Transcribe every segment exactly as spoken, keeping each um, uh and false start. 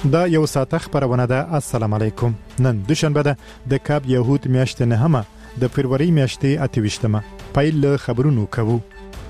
دا یو ساعته خبرونه ده. السلام علیکم. نن دوشنبه ده د کاب یهود میاشتې نهمه د فروری میاشتې اته ویشتمه. پیل خبرونو کوو.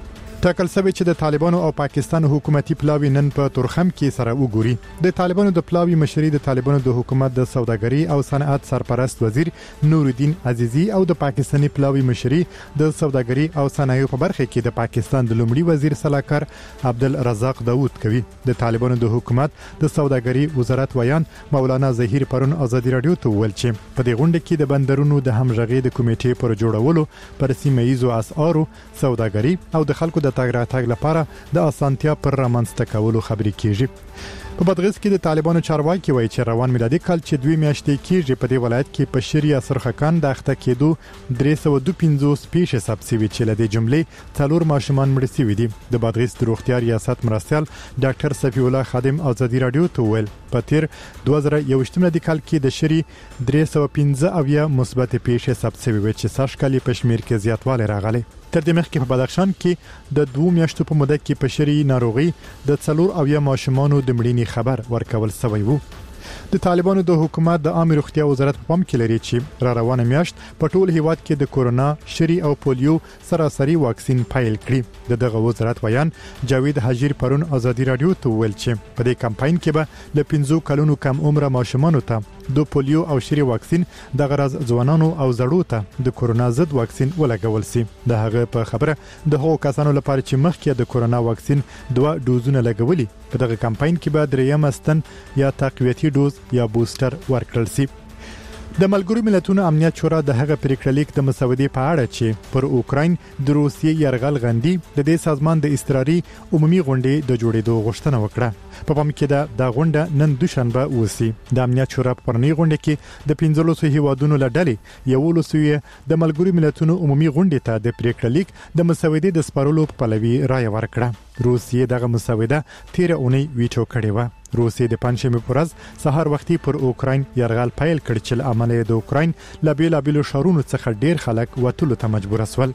ټاکل شوی چې د طالبانو او پاکستان حکومتي پلاوی نن په تورخم کې سره وګوري. د طالبانو د پلاوی مشري د طالبانو د حکومت د سوداګري او صنعت سرپرست وزیر نورالدین عزیزی او د پاکستاني پلاوی مشري د سوداګري او صنایعو په برخه کې د پاکستان د لومړي وزیر صلاحکار عبدالرزاق داوود کوي. د طالبانو د حکومت د سوداګري وزارت ویان مولانا ظهیر پرون ازادي رادیو ته ویل چې په دې غونډه کې د بندرونو د همغږي د کمیټې پر جوړولو پر سیمه ییزو اسعارو سوداګري او د خلکو د تاګ راتګ لپاره د اسانتیا پر رامنځته کولو خبرې کیږي. په بادغیس کې د طالبانو چارواکي وایي چې روان میلادي کال چې دوی میاشتې کېږي په دې ولایت کې په شریعه سرخکان د اخته کېدو درې سوه دوه پنځوس پیښې ثبت شوي چې له دې جملې څلور ماشومان مړه شوي دي. د بادغیس د روغتیا ریاست مرستیال ډاکټر صفی الله خادم ازادي رادیو ته ویل په تیر دوه زره یو میلادي کال کې د شری درې سوه پنځه اویا مثبت پیښې ثبت شوي و چې سږ کال په شمیر کې زیاتوالی راغلی. تر دې مخکې په بدخشان کې د دوه میاشتو په موده کې په شری ناروغي د څلور اویا ماشومانو د مړینې خبر ورکول شوی وو. د طالبانو د حکومت د عامه روغتیا وزارت په پام کې لري چې را روانه میاشت په ټول هیواد کې د کورونا، شری او پولیو سراسري واکسین پیل کړي. د دغه وزارت ویان جاوید حجیر پرون ازادي رادیو ته ویل چې په دې کمپاین کې به ل پنځو کلونو کم عمر ماشومانو ته د پولیو او شری واکسین د غرض ځوانانو او زړو ته د کورونا ضد واکسین ولګول شي. د هغه په خبره د هغو کسانو لپاره چې مخکې د کورونا واکسین دوه ډوزونه لګولي په دغه کمپاین کې به دریم استن یا تقویتي ډوز یا بوستر ورکړل شي. د ملګرو ملتونو امنیت شورا د هغه پریکړه لیک د مسودې په اړه چې پر اوکراین د روسیې یرغل غندي د دې سازمان د استراري عمومي غونډې د جوړېدو غوښتنه وکړه. په پام کې ده د غونډه نن دوشنبه وسی. د امنیت شورا په پرنی غونډه کې د پنځلسو هیوادونو له ډلې یو لسوي د ملګرو ملتونو عمومي غونډې ته د پریکړه لیک د مسودې د سپارلو په پلوي رائے ورکړه. روسیې دغه مسوده تیر اونۍ ویټو کړې و. روسیې د پنځمې پر ورځ سهار وختي پر اوکراین یرغل پیل کړ چې عمل د اوکراین له بیلابیلو شهرونو څخه ډیر خلک وټولو ته مجبور شول.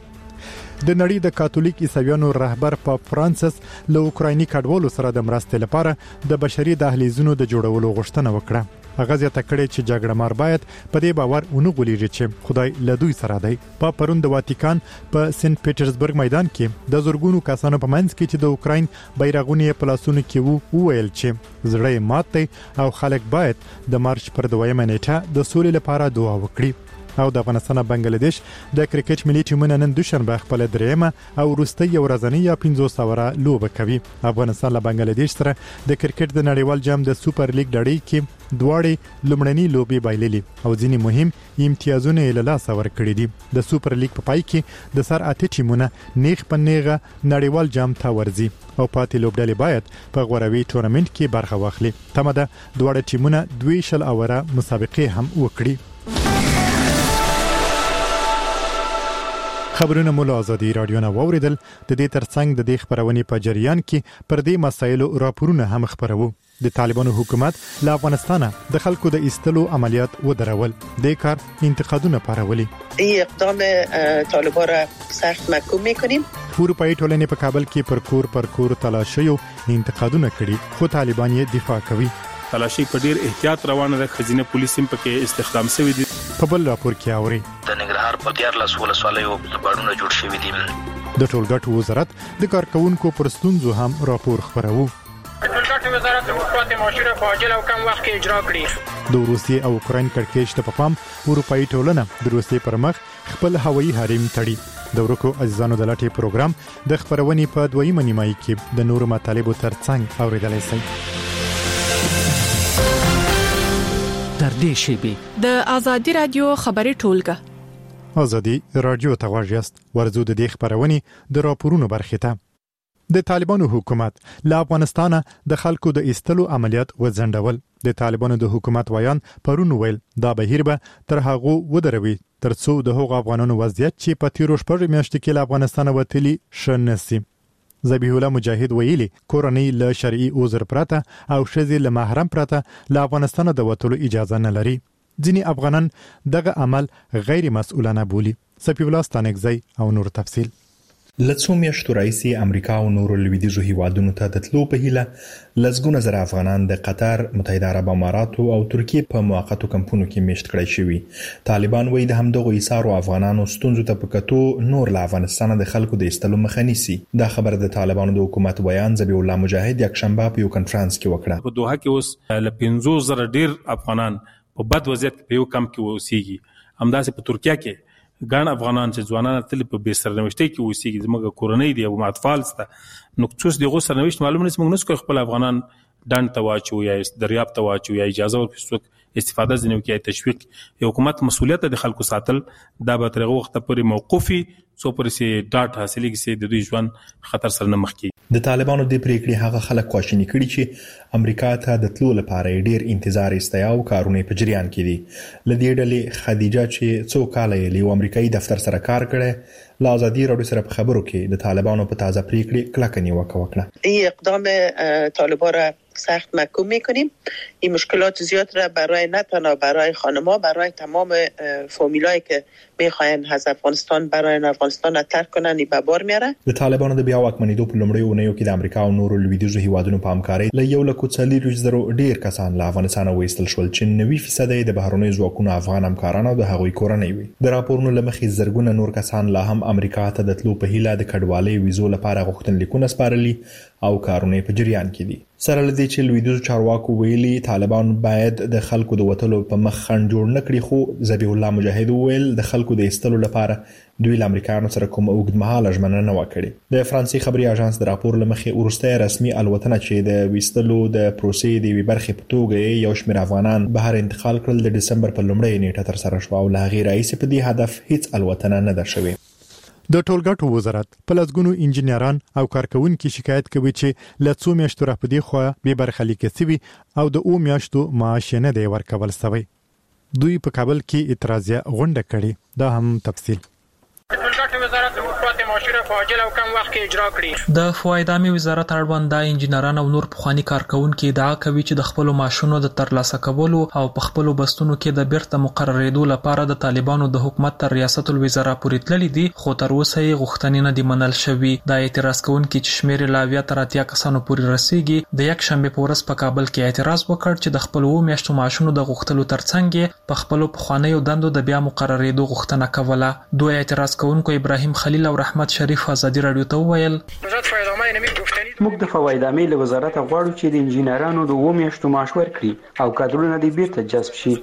د نړۍ د کاتولیک عیسویانو رهبر پاپ فرانسیس له اوکرایني کډوالو سره د مرستې لپاره د بشري دهلیزونو د جوړولو غوښتنه وکړه. هغه زیاته کړې چې جګړه مار باید په دې باور ونه غولېږي چې خدای له دوی سره دی. په پرون د واتیکان په سنت پیټرزبرګ میدان کې د زورګونو کسانو په منځ کې چې د اوکراین بیرغونه په لاسونو کې وو ویل چې زړه مات دی او خلک باید د مارچ پر دویمه نیټه د سولې لپاره دعا وکړي. او د افغانستان او بنگلاديش د کرکټ ملي ټیمونه نن دوشنبه خپل دریمه او وروستۍ ورځنۍ یا پنځوس اوره لوبه کوي. افغانستان له بنگلاديش سره د کرکټ د نړیوال جام د سوپر لیګ ډړۍ کې دواړې لومړنۍ لوبې بایللې او ځینې مهم امتیازونه یې له لاسه ورکړي دي. د سوپر لیګ په پای کې د سر اته ټیمونه نیغ په نیغه نړیوال جام ته ورځي او پاتې لوبډلې باید په غوروي ټورنمنت کې برخه واخلي. تمه ده دواړه ټیمونه دوی شل اوره مسابقه هم وکړي. خبرونه مو له ازادي رادیو نه واوریدل. د دې ترڅنګ د دې خبرونې په جریان کې پر دې مسایلو راپورونه هم خبرو. د طالبانو حکومت له افغانستانه د خلکو د ایستلو عملیات ودرول. د کار انتقادونه پارولي. این اقدام طالبان را سخت محکوم میکنیم. اروپایي ټولنې په کابل کې پر کور پر کور تلاشیو انتقادونه کړي خو طالبان یې دفاع کوي. تلاشي په ډیر احتیاط روانه ده. خزینه پولیس هم پکې استخدام شوی دي. په بل راپور کې اوري د ننګرهار په دیارلس ولسوالیو باډونه جوړ شوي دي. د ټولګټو وزارت د کارکونکو پر ستونزو هم راپور خبرو. ټولګټو وزارت د مثبت معاشره په عاجل او کم وخت کې اجرا کړي. د روسیې او اوکراین کړکېچ ته په پام اروپایي ټولنه د روسیې پر مخ خپل هوایي حریم تړي. د ورکو عزیزانو د لاټي پروګرام د خبرونې په دویمه نیمایي کې د نورو مطالبو ترڅنګ اوریدلای شئ. تر دې شیبې د ازادي رادیو خبري ټولګه ازادي رادیو ته واجست ورزو د دې خبرونې د راپورونو برخه ته. د طالبانو حکومت له افغانستانه د خلکو د ایستلو عملیات وځنډول. د طالبانو د حکومت ویان پرون ویل دا بهیر به تر هغه ودروي ترڅو د هغو افغانانو وضعیت چې په تیرو شپږ میاشتو کې له افغانستانه وتلي شنسي. ذبیح الله مجاهد ویلي کورنۍ له شرعي عذر پرته او شذې له محرم پرته له افغانستان د وتلو اجازه نه لري. ځینې افغانان دغه عمل غیر مسؤلانه بولي. صفی الله ستانکزی او نور تفصیل. لڅو میاشتو راهیسې امریکا او نورو لویدیځو هیوادونو ته د تلو په هیله لسګونه زره افغانان د قطر، متحده عرب اماراتو او ترکیې په موقتو کمپونو کې میشت کړای شوي. طالبان وایي د همدغو ایثارو افغانانو ستونزو ته په کتو نور له افغانستان د خلکو د ایستلو مخه نیسي. دا خبره د طالبانو د حکومت بیان ذبیح الله مجاهد یکشنبه په یو کنفرانس کې وکړه. په دوحه کې اوس له پنځوس زره ډیر افغانان په بد وضعیت کې په یو کمپ کې اوسېږي. همداسې په ترکیه کې ګڼ افغانان چې ځوانان تل په بې سرنوشتۍ کې اوسېږي. زموږ کورنۍ دي او اطفال سته، نو څوس دغه سرنوشت معلومه نشي. موږ نسو خپل افغانان ډنډ ته واچو یا دریاب ته واچو یا اجازه ورکړو استفاده ځنیو کې تشویق. حکومت مسؤلیت د خلکو ساتل دا به تر وخت پورې موقوفي څو پرې سي ډاټا حاصلېږي چې د دوی ژوند خطر سره نه مخ کیږي. د طالبانو د پریکړې هغه خلک خواشینی کړي چې امریکا ته د تلو لپاره ډیر انتظار استیا او کارونه په جریان کې دي. لدې ډلې خدیجه چې څو کال یې له امریکایي دفتر سره کار کړي لا آزادی راډیو سره په خبرو کې د طالبانو په تازه پریکړې کلکه نیوکه وکړه. این اقدام طالبان را سخت محکوم میکنیم. این مشکلات زیاد را برای نه تنها برای خانم‌ها، برای تمام فامیلایی که میخواین از افغانستان برای افغانستان ترک کنن به بار میاره. د طالبانو د بیا واکمنېدو په لومړیو اونیو کې د امریکا او نورو لویدیځو هیوادونو په همکارۍ له یو لک څلور زره ډیر کسان له افغانستان وایستل شول چې نوي فیصد د بهرنیو ځواکونو افغان همکاران او د هغوی کورنۍ وي. د راپورونو لمخې زرګونه نور کسان لا هم امریکا ته د تلو په هیله د کډوالۍ ویزو لپاره غوښتنلیکونه سپارلي او کارونه په جریان کې دي. سره لدی چې لویدیځو چارواکو ویلي طالبان باید د خلکو د وټلو په مخ خنډ جوړ نکړي، خو ذبیح الله مجاهد ویل د خلکو د ایستلو لپاره دوی له امریکایانو سره کوم اوږدمهاله ژمنه نه وکړي. د فرانسې خبري اژانس د راپور لمخې ورسته رسمي الوتنه چې د ویستلو د پروسې د وی برخې په توګه یو شمېر افغانان بهر انتقال کړل د دسمبر په لومړۍ نیټه تر سره شو او له هغې راهیسې په دې هدف هیڅ الوتنه نه ده شوې. د ټولګټو وزارت په لسګونو انجنیران او کارکونکو شکایت کوي چې له څو میاشتو را پدې خو به برخلیک سوي او د او میاشتو معاش نه دی ورکول سوی. دوی په کابل کې اعتراضیه غونډه کړې. دا هم تفصیل وزارت حکومت معاشره په عاجل او کم وخت کې اجرا کړي. د فواید عامه وزارت اړوند د انجنیران او نور پخوانی کارکونکو ادعا کوي چې د خپل ماشونو د ترلاسه کولو او په خپل بستونو کې د بیرته مقرریدو لپاره د طالبانو د حکومت تر ریاست الوزرا پورې تللی دي، خو تر اوسه یې غوښتنې نه دي منل شوې. د اعتراض کوونکو چې شمیر لا بیا تر اتیا کسانو پورې رسیدي د یک شنبه په ورځ په کابل کې اعتراض وکړ چې د خپل و میاشتو ماشونو د غوښتلو ترڅنګ په خپل پخوانی دندو د بیا مقرریدو غوښتنه کوله. دوی اعتراض کوونکو ابراهیم خلیل او رحمت شریف ازادي رادیو ته وویل موږ د فواید عامه له وزارت غواړو چې د انجنیرانو د و میاشتو معاش ورکړي او کادرونه دې بیرته جذب شي.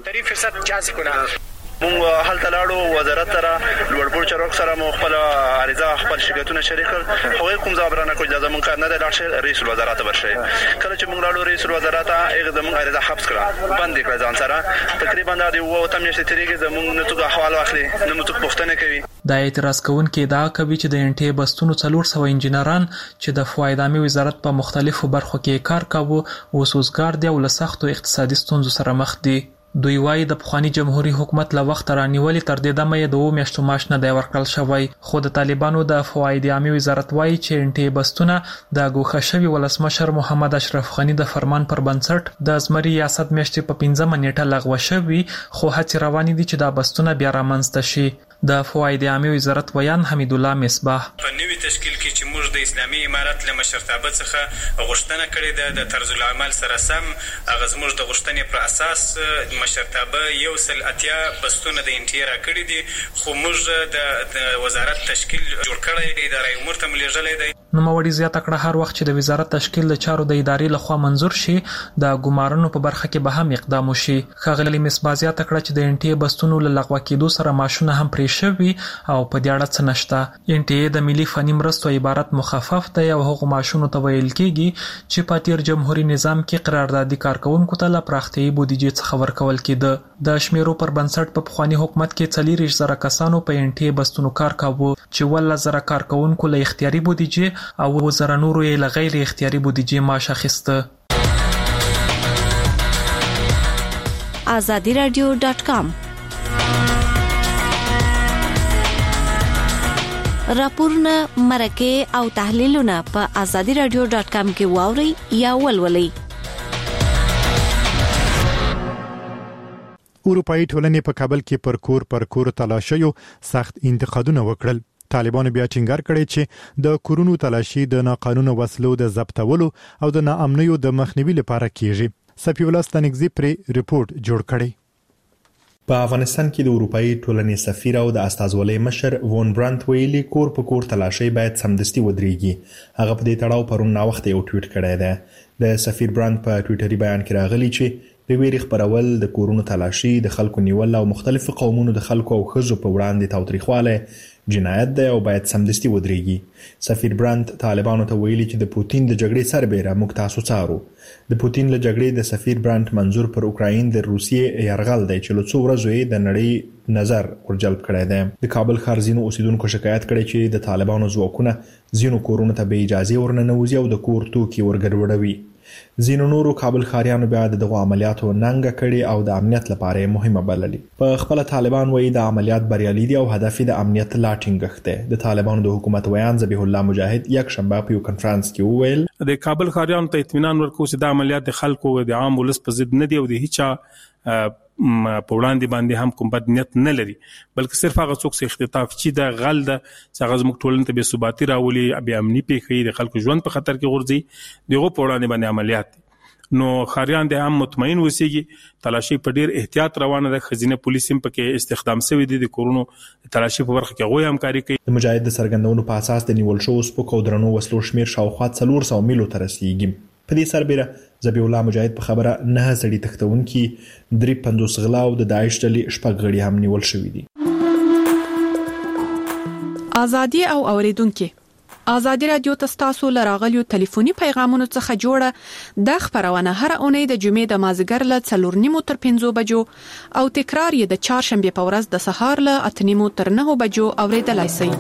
مونږ هلته لاړو وزارت سره لوړپوړ چارواکو سره مو خپل عریضه خپل شکایتونه شریک کړل. هغوی کوم ځواب رانه کړ چې زموږ کار نه دی لاړ شي رئیس الوزرا ته ورشئ. کله چې مونږ لاړو رئیس الوزرا ته هغه زموږ عریضه حبس کړه، بند یې کړه ځان سره. تقریبا دا د اووه اتم میاشتې تېرېږي زموږ نه څوک احوال واخلي نه مو څوک پوښتنه کوي. د اعتراض کوونکو ادعا کوي چې د انټي بستونو څلور سوه انجنیران چې د فواید عامه وزارت په مختلفو برخو کې کار کاوه اوس وزګار دي او له سختو اقتصادي ستونزو سره مخ دي. دوی وايي د پخوانی جمهوریت حکومت له وخت رانیولې تر دې دمه د و میاشتو معاش نه دی ورکړل شوی، خو د طالبانو د فواید عامه وزارت وايي چې انټي بستونه د ګوښه شوی ولسمشر محمد اشرف غنی د فرمان پر بنسټ د زمری ریاست میاشتې په پنځمه نیټه لغوه شوی، خو هڅې روانې دي چې دا بستونه بیا رامنځته شي. د فواید عامه وزارت ویان حمید الله مصباح په نوي تشکیل کې چې موږ د اسلامي امارت له مشرتابه څخه غوښتنه کړې ده د طرز العمل سره سم هغه زموږ د غوښتنې پر اساس مشرتابه یو سل اتیا بستونه د انټي راکړي دي، خو موږ د وزارت تشکیل جوړ کړی ادارې امور ته ملېږلی دی. نوموړي زیاته کړه هر وخت چې د وزارت تشکیل د چارو د ادارې لخوا منظور شي د ګمارنو په برخه کې به هم اقدام وشي. ښاغلي مصباح زیاته کړه چې د انټي بستونو له لغوه کېدو سره معاشونه هم پرې شوي او په دې اړه څه نشته. انټي د ملي فني مرستو عبارت مخفف دی او هغو معاشونو ته ویل کېږي چې په تیر جمهوریت نظام کې قراردادي کارکونکو ته له پراختیایي بودیجې څخه ورکول کېده. د شمیرو پر بنسټ په پخواني حکومت کې څلېرویشت زره کسانو په انټي بستونو کار کاوه چې اوولس زره کارکونکو له اختیاري بودیجې او اووه زره نورو یې له غیر اختیاري بودیجې معاش اخیسته. آزادی رادیو ډاټ کام راپورونه مرکه او تحلیلونه په آزادی رادیو ډاټ کام کې واوري یا ولولئ. اروپאי ټولنې په کابل کې پر کور پر کور تلاشیو سخت انتقادونه وکړل. طالبانو بیا ټینګار کړی چې د کورونو تلاشي د ناقانونه وسلو د ضبطولو او د ناامنیو د مخنیوي لپاره کیږي. صفی الله ستانکزی پر ریپورت جوړ کړی. په افغانستان کې د اروپאי ټولنې سفیر او د استازولۍ مشر وون برانت ویلي کور په کور تلاشي باید سمدستي ودرېږي. هغه په دې تړاو پرون نا وخت یو ټویټ کړی دی. د سفیر برانت په ټویټري بیان کې راغلی چې د ویری خبرول د کورونو تلاشي د خلکو نیول او مختلفو قومونو د خلکو او خزو په وړاندې تاوتریخواله جنایت دی او باید سمدستي ودرېږي. سفیر برانت طالبانو ته ویلي چې د پوتین د جګړې سربېره موږ تاسو څارو. د پوتین له جګړې د سفیر برانت منظور پر اوکراین د روسیې یرغل دی چې له څو ورځو یې د نړۍ نظر ورجلب کړی دی. د کابل ښار ځینو اوسیدونکو شکایت کړی چې د طالبانو ځواکونه ځینو کورونو ته بې اجازې ورننوځي او د کور توکي ورګډوډوي. ځینو نورو کابل ښاریانو بیا دغه عملیاتو ننګه کړي او د امنیت لپاره مهمه بللي. په خپل طالبان وایي د عملیات بریالي دي او هدف د امنیت لا ټینګښت دی. د طالبانو د حکومت ویان ذبیح الله مجاهد یک شنبه په یو کانفرنس کې وویل د کابل ښاریانو ته اطمینان ورکوي چې د عملیات د خلکو او د عام ولس په ضد نه دی او د هیڅ په وړاندې باندې هم کوم بد نیت نه لري، بلکې صرف هغه څوک چې اختطاف چی د غل د څنګه زموږ ټولنې ته بې ثباتی راولي، بې امني پیښې د خلکو ژوند په خطر کې غورځي، دغه په وړاندې باندې عملیات دي. نو خاریان د هم مطمئن وسیږي. تلاشي په ډیر احتیاط روانه ده. خزینه پولیس هم پکې استخدام شوی دي د کورونو تلاشي په برخه کې غوي همکاري کوي. د مجاهد د سرګندونو په اساس د نیول شو سپک او درنو وسلو شمیر شاوخوا څلور سوه میلو ته رسیدي. په دې سربېره ذبیح الله مجاهد په خبره نه سړي تختونکي درې پنځوس غلا او د داعش ډلې شپږ غړي هم نیول شوی دي. ازادي او اوریدونکو ازادي رادیو تاسو لراغلیو ټلیفوني پیغامونو څخه جوړه د خبرونه هر اونۍ د جمعې د مازیګر له څلور نیمو تر پنځو بجو او تکرار یې د چهارشنبه په ورځ د سهار له اته نیمو تر نهو بجو اوریدلای شئ.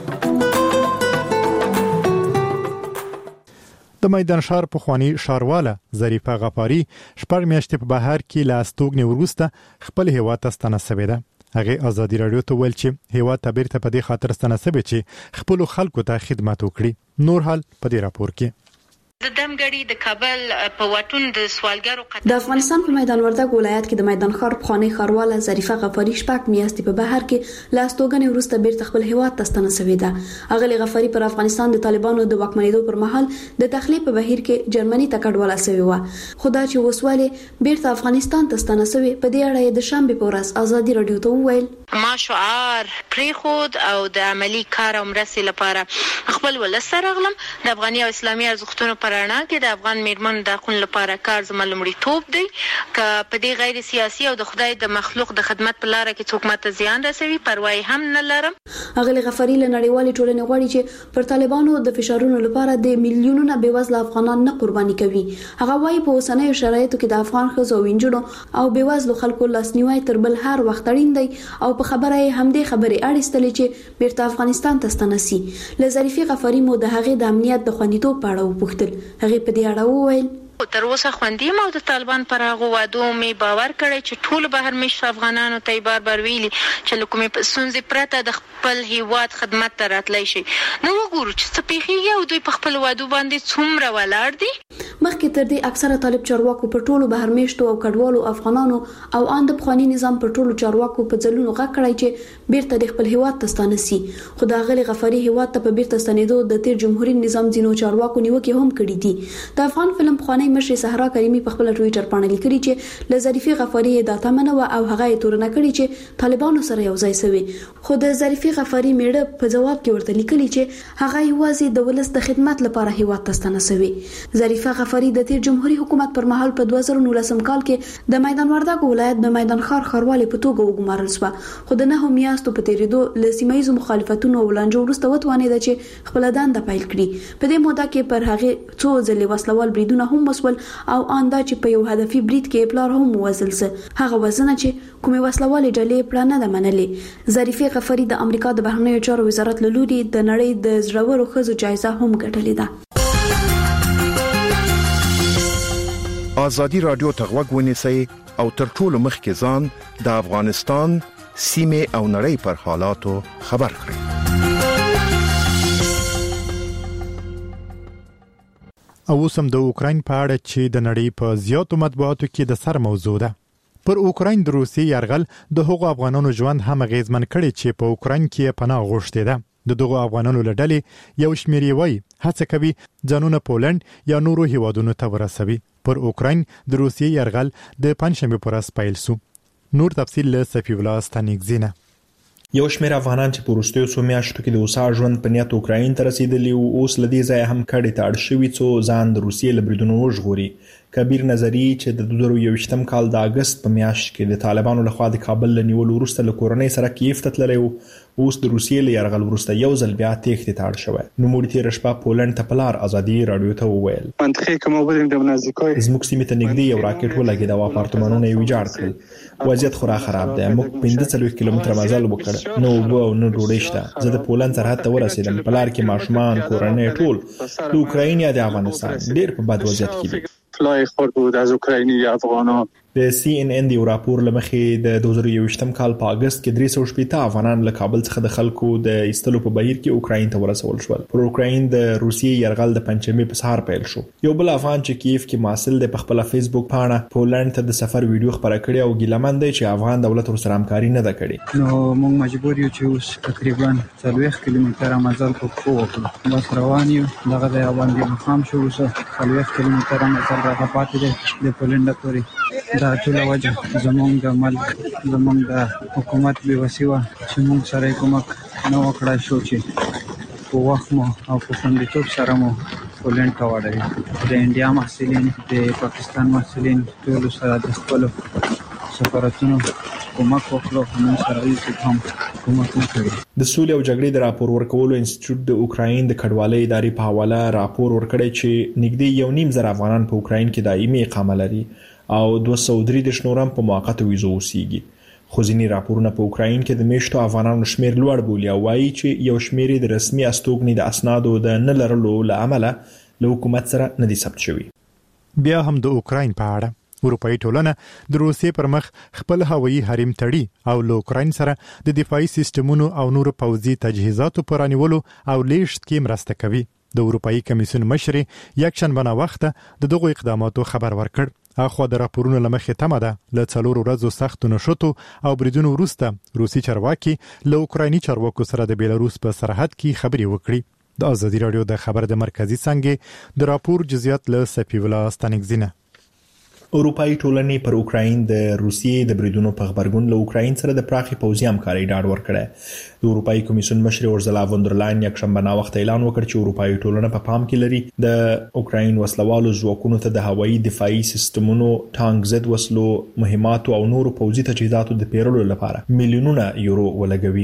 د میدان شهر په خواني شارواله ظریفه غفاری شپږ میاشتې په بهر کې لاستوګنې ورسته خپل هیواد ته ستنه شوې ده. هغه ازادي رادیو ته ویل چې هیواد ته بیرته په دې خاطر ستنه شوې چې خپل خلکو ته خدمت وکړي. نور حال په دې راپور کې د دمګړی د کابل په واټون د سوالګرو قطار د افغانستان په میدان وردګ ولایت کې د میدان ښار په خاني خارواله ظریفه غفاری شپږ میاشتې په بهر کې لاستوګنې ورسته بیرته خپل هیواد ته ستنه شوې ده. اغلی غفاری پر افغانستان د طالبانو د واکمنېدو پر مهال د تخلیه په بهیر کې جرمني ته کډواله شوې و. خدا چې وسواله بیرته افغانستان ته ستنه شوې په دې اړه د شنبه په ورځ ازادي رادیو ته وویل ما شعار پریخود او د عملی کار او مرستې لپاره خپل ولسته راغلم. د افغاني او اسلامي ارزښتونو پر اړه کې د افغان میرمنو د حقوقو لپاره کار زما لومړیتوب دی. ک په دې غیر سیاسي او د خدای د مخلوق د خدمت په لار کې څوک ماته زیان رسوي پروا هم نه لرم. اغلی غفاری له نړیوالې ټولنې غواړي چې پر طالبانو د فشارونو لپاره د میلیونونو بېوزله افغانان نه قرباني کوي. هغه وايي په اوسنیو شرایطو کې د افغان ښځو او نجونو او بېوزلو خلکو لاسنیوي تر بل هر وخت اړین دی او په خبره یې هم دې خبرې اړیستلې چې بیرته افغانستان ته ستنه شي. له ظریفه غفاری مو د هغې د امنیت د خوندیتوب په اړه وپوښتل. هغې په دې اړه وویل تر اوسه خوندي ما د طالبان پر هغه وادو می باور کړی چې ټول بهر مشر افغانانو ته بار بار ویلي چې لکه په سنځي پرته د خپل هیواد خدمت ته راتلی شي. نو وګورو چې څه پیښیږي او دوی په خپل وادو باندې څومره ولاړ دي. مخکې تر دې اکثره طالب چارواکو په ټولو بهر مشتو او کډوالو افغانانو او اند بخوانی نظام په ټولو چارواکو په ځلونو غږ کړی چې بیرته د خپل هیواد ته ستانه شي. خو د غلی غفاری هیواد ته په بیرته ستنېدو د تیر جمهوریت نظام ځینو چارواکو نیوکې هم کړې دي. د افغان فلم بخوانی مشر صحرا کریمی په خپل ټوئیټر باندې لیکلي چې د ظریفه غفاری د تمنه او هغه تورنه کړی چې طالبانو سره یو ځای شوی. خو د ظریفه غفاری میړه په جواب کې ورته لیکلي چې هغه یوازې د ولس د خدمت لپاره هیواد ته ستنه شوی. ظریفه غفاری د تیر جمهوریت حکومت پر مهال په دوه زره نولسم کال کې د میدان وردګ ولایت د میدان ښار خاروالي په توګه وګمارل شو. خو د نه میاشتو په تیریدو ل سیمایي مخالفتونو ولانجو وروسته وتوانید چې خپل دنده پیل کړي. په دې موده کې پر هغه څو ځلې وسلوال بریدونه هم وسول او انده چې په یو هدفي برید کې پلار هم وزل سه. هغه وزنه چې کومه وسلوالې ډلې پلان نه منلې. ظریفه غفاری د امریکا د بهرنیو چارو وزارت له لوري د نړۍ د زړورو ښځو جایزه هم ګټلې ده. ازادي رادیو ته غوږ ونیسئ او تر ټولو مخکې ځان د افغانستان سیمه او نړۍ پر حالاتو خبر کړئ. او سم د اوکراین په اړه چې د نړۍ په زیاتو مطبوعاتو کې د سر موضوع ده. پر اوکراین د روسي یرغل د هغو افغانانو ژوند هم غیزمن کړي چې په اوکراین کې پناه غوښتي ده. د دغو افغانانو لړلې یو شمېر یې وایي هڅه کوي ځانونه پولند یا نورو هیوادونو ته ورسوي. پر اوکراین د روسیې یرغل د پنځشنبې پر ورځ پیل شو. نور تفصیل له صفی الله ستانیکزینه. یو شمېر افغانان چې په وروستیو څو میاشتو کې د اوسا ژوند په نیت اوکراین ته رسیدلي او اوس له دې ځایه هم کډې ته اړ شوي څو ځان د روسیې له بریدونو وژغوري. کبیر نظری چې د دوه زره یوویشتم کال د اګست په میاشت کې د طالبانو لخوا د کابل له نیولو وروسته له کورنۍ سره کیف ته تللی و، اوس د روسیې له یرغل وروسته یو ځل بیا تېښتې ته اړ شوی. نوموړي تېره شپه پولند ته په لار ازادي راډیو ته وویل زموږ سیمې ته نږدې یو راکټ ولګېد او اپارتمانونه یې ویجاړ کړل. وضعیت خورا خراب دی. موږ پنځه څلوېښت کیلومتره مزل وکړ، نه اوبه او نه ډوډۍ شته. زه د پولند سرحد ته ورسېدم. په لار کې ماشومان، کورنۍ ټول د اوکراین یا د افغانستان ډېر په بد وضعیت کې دي. فلای خورد بود از اوکراینی افغانان. د سی ان ان دی راپور لمخې د دوه زره یوویشتم کال په اگست کې درې سوه شپېته افغانان له کابل څخه د خلکو د ایستلو په بهیر کې اوکراین ته ورسول شول. پر اوکراین د روسیې یرغل د پنځمې په سهار پیل شو. یو بل افغان چې کیف کې محصل دی په خپل فیسبوک پاڼه پولند ته د سفر ویډیو خبره کړې او ګیلمن دی چې افغان دولت ورسره همکاري نه ده کړې. نو موږ مجبور یو چې اوس تقریبا څلوېښت کیلومتره مزل په پښو وکړو. بس روان یو. دغه د باندې مخام شو. اوس څلوېښت کیلومتره مزل راغلی پاتې دی د پولند پورې. دا ټول وجه زمونږ د مل زمونږ د حکومت بې وسي وه چې موږ سره کومک نه وکړای شو چې په وخت مو او په خوندیتوب سره مو پولند ته واړوي. د انډیا محصلین، د پاکستان محصلین ټولو سره د خپلو سفارتونو کومک وکړو. موږ سره هیڅ هم کومک نه کوي. د سولې او جګړې د راپور ورکولو انسټیټیوټ د اوکراین د کډوالۍ ادارې په حواله راپور ورکړی چې نږدې یو نیم زر افغانان په اوکراین کې دایمي اقامه لري او دوه سوه درې دېرش نور هم په موقته ویزو اوسیږي. خو ځینې راپورونه په اوکراین کې د میشتو افغانانو شمیر لوړ بولي او وایي چې یو شمیر د رسمي استوګنې د اسنادو د نه لرلو له امله له حکومت سره نه دي ثبت شوي. بیا هم د اوکراین په اړه اروپאי ټولنه د روسیې پر مخ خپل هوایي حریم تړي او له اوکراین سره د دفاعي سیستمونو او نور پوځي تجهیزاتو پر رانیولو او لیږد کې مرسته کوي. د اروپאי کمیسیون مشر یکشنبه نه وخته د دغو اقداماتو خبر ورکړ. اخو د راپورونو لمخې تمه ده له څلور ورځو سخت نشوتو او بریدونو وروسته روسي چارواکي له اوکرایني چارواکو سره د بیلاروس په سرحد کې خبري وکړي. د ازادي راډیو د خبر د مرکزی څنګه د راپور جزئیات له صفی الله ستانکزینه. اروپאי ټولنې پر اوکراین د روسیې د بریدونو په خبرګون له اوکراین سره د پراخي پوځي همکارۍ ډاډ ورکړی. د اروپאי کمیسیون مشر اورزلا وندرلاین یکشنبه نا وخت اعلان وکړ چې اروپאי ټولنه په پام کې لري د اوکراین وسلوالو ځواکونو ته د هوایي دفاعي سیستمونو، ټانک ضد وسلو، مهماتو او نورو پوځي تجهیزاتو د پیرلو لپاره میلیونونه یورو ولګوي.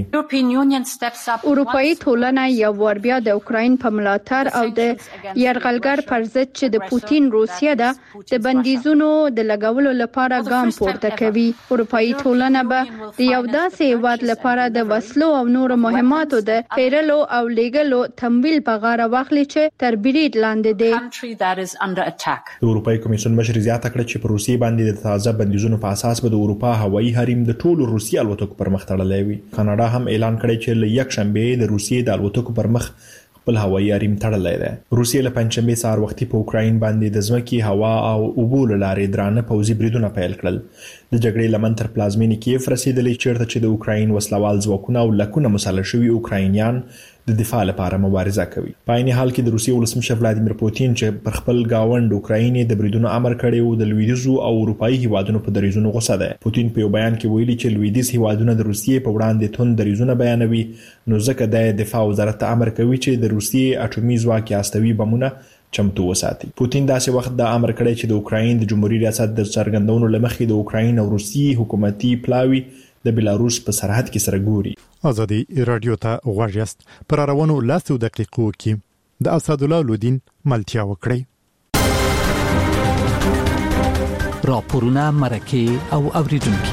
اروپאי ټولنه یو ور بیا د اوکراین په ملاتړ او د یرغلګر پر ضد چې د پوتین روسیه ده د بندیزونو د لګولو لپاره ګام پورته کوي. اروپאי ټولنه به د یو داسې هیواد لپاره د وسلو او نورو مهماتو د پیرلو او لیګلو تمویل په غاړه واخلي چې تر برید لاندې دي. د اروپאי کمیسیون مشر زیاته کړه چې پر روسیې باندې د تازه بندیزونو په اساس به د اروپا هوایي حریم د ټولو روسي الوتکو پر مخ تړلی وي. کاناډا هم اعلان کړی چې له یکشنبه د روسیې د الوتکو پر مخ خپل هوایي حریم تړلی دی. روسیې له پنځمې سهار وختي په اوکراین باندې د ځمکې، هوا او اوبو له لارې درانه پوځي بریدونه پیل کړل. د جګړې لمن تر پلازمینې کیف رسیدلی چیرته چې د اوکراین وسلوال ځواکونه او لکونه مسلح شوي اوکراینیان د دفاع لپاره مبارزه کوي. په عین حال کې د روسیې ولسمشر ولادیمیر پوتین چې پر خپل گاوند اوکراین د بریدونو امر کړی و د لویدیځو او اروپאי هیوادونو په دریځونو غوسه ده. پوتین په یو بیان کې ویلي چې لویدیځ هیوادونه د روسیې په وړاندې توند دریځونه بیانوي، نو ځکه د دفاع وزارت امر کوي چې د روسیې اټومي ځواک استوي بمونه چمتو وساتي. پوتین داسې وخت د امر کړی چې د اوکراین د جمهوریت ریاست د څرګندونو لمخې د اوکراین او روسیې حکومتي پلاوی د بیلاروس په سرحد کې سره ګوري. ازادي رادیو ته غوږ یاست. پر روانو لاسو دقیقو کې د اسد الله لودین ملتیا وکړي. راپورونه مرکه او اوریدونکو.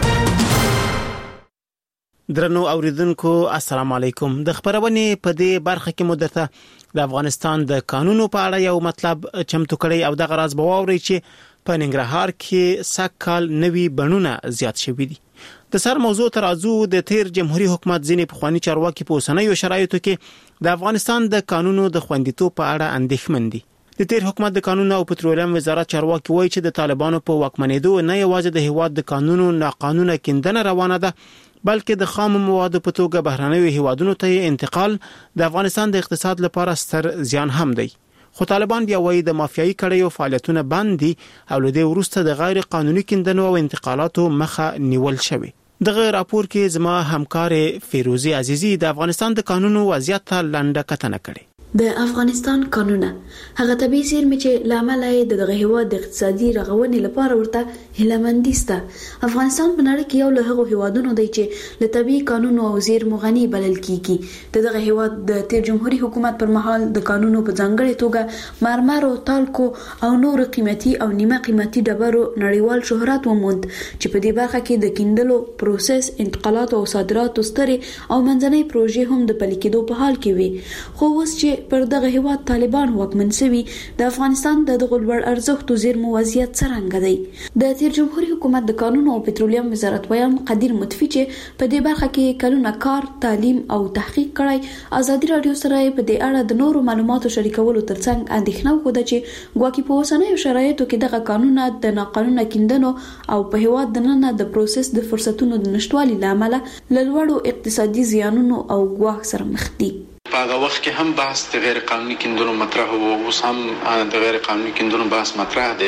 درنو اوریدونکو السلام علیکم. د خبرونې په دې برخه کې مدته د افغانستان د قانونو په اړه یو مطلب چمتو کړی او د غراز بواوري چې په ننګرهار کې سکهال نوي بڼونه زیات شوي دي. د سر موضوع ترازو د تیر جمهوریت حکومت ځینې پخوانی چارواکي په اوسنیو شرایطو کې د افغانستان د قانونو د خوندیتوب په اړه اندېښمن دي. د تیر حکومت د قانون او پټرولیم وزارت چارواکي وایي چې د طالبانو په واکمنېدو نه یوازې د هیواد د قانونو ناقانونه کیندنه روانه ده بلکې د خام موادو په توګه بهرنیو هیوادونو ته انتقال د افغانستان د اقتصاد لپاره ستر زیان هم دی. خو طالبان بیا وایي د مافیایي کړیو فعالیتونه بند دي او له دې وروسته د غیر قانوني کیندنو او انتقالاتو مخه نیول شوی. دغه راپور کې زما همکار فیروزی عزیزی د افغانستان د قانونو وضعیت ته لنډه کتنه کړې. د افغانستان قانونه هغه طبي زیرمې چې لامل یې دغه هیواد د اقتصادي رغونې لپاره ورته هیلمندي سته. افغانستان په نړۍ کې یو له هغو هیوادونو دی چې له طبي قانونو او زیرمو غني بلل کیږي. دغه هیواد د تیر جمهوریت حکومت پر مهال د قانونو په ځانګړي توګه مرمر او تالکو او نور قیمتي او نیمه قیمتي ډبرو نړیوال شهرت وموند چې په دې برخه کې د کیندلو پروسس، انتقالات او صادراتو سترې او منځنۍ پروژې هم د پلي کېدو په حال کې وي. خو اوس چې پر دغه هیواد طالبان واکمن شوي، د افغانستان د دغه لوړ ارزښتو زیرمو وضعیت څرنګه دی؟ د تیر جمهوریت حکومت د قانون او پټرولیم وزارت ویان قدیر مطفی چې په دې برخه کې کلونه کار، تعلیم او تحقیق کړی، ازادي رادیو سره په دې اړه د نورو معلوماتو شریکولو ترڅنګ اندېښنه وکړه چې ګواکې په اوسنیو شرایطو کې دغه قانون د ناقانونه کیندنو او په هیواد دننه د پروسس د فرصتونو د نشټوالي لامل له لوړو اقتصادي زیانونو او ګواښ سره مخ دي. په هغه وخت کې هم بحث د غیر قانوني کیندنو مطرح وو، اوس هم د غیر قانوني کیندنو بحث مطرح دی.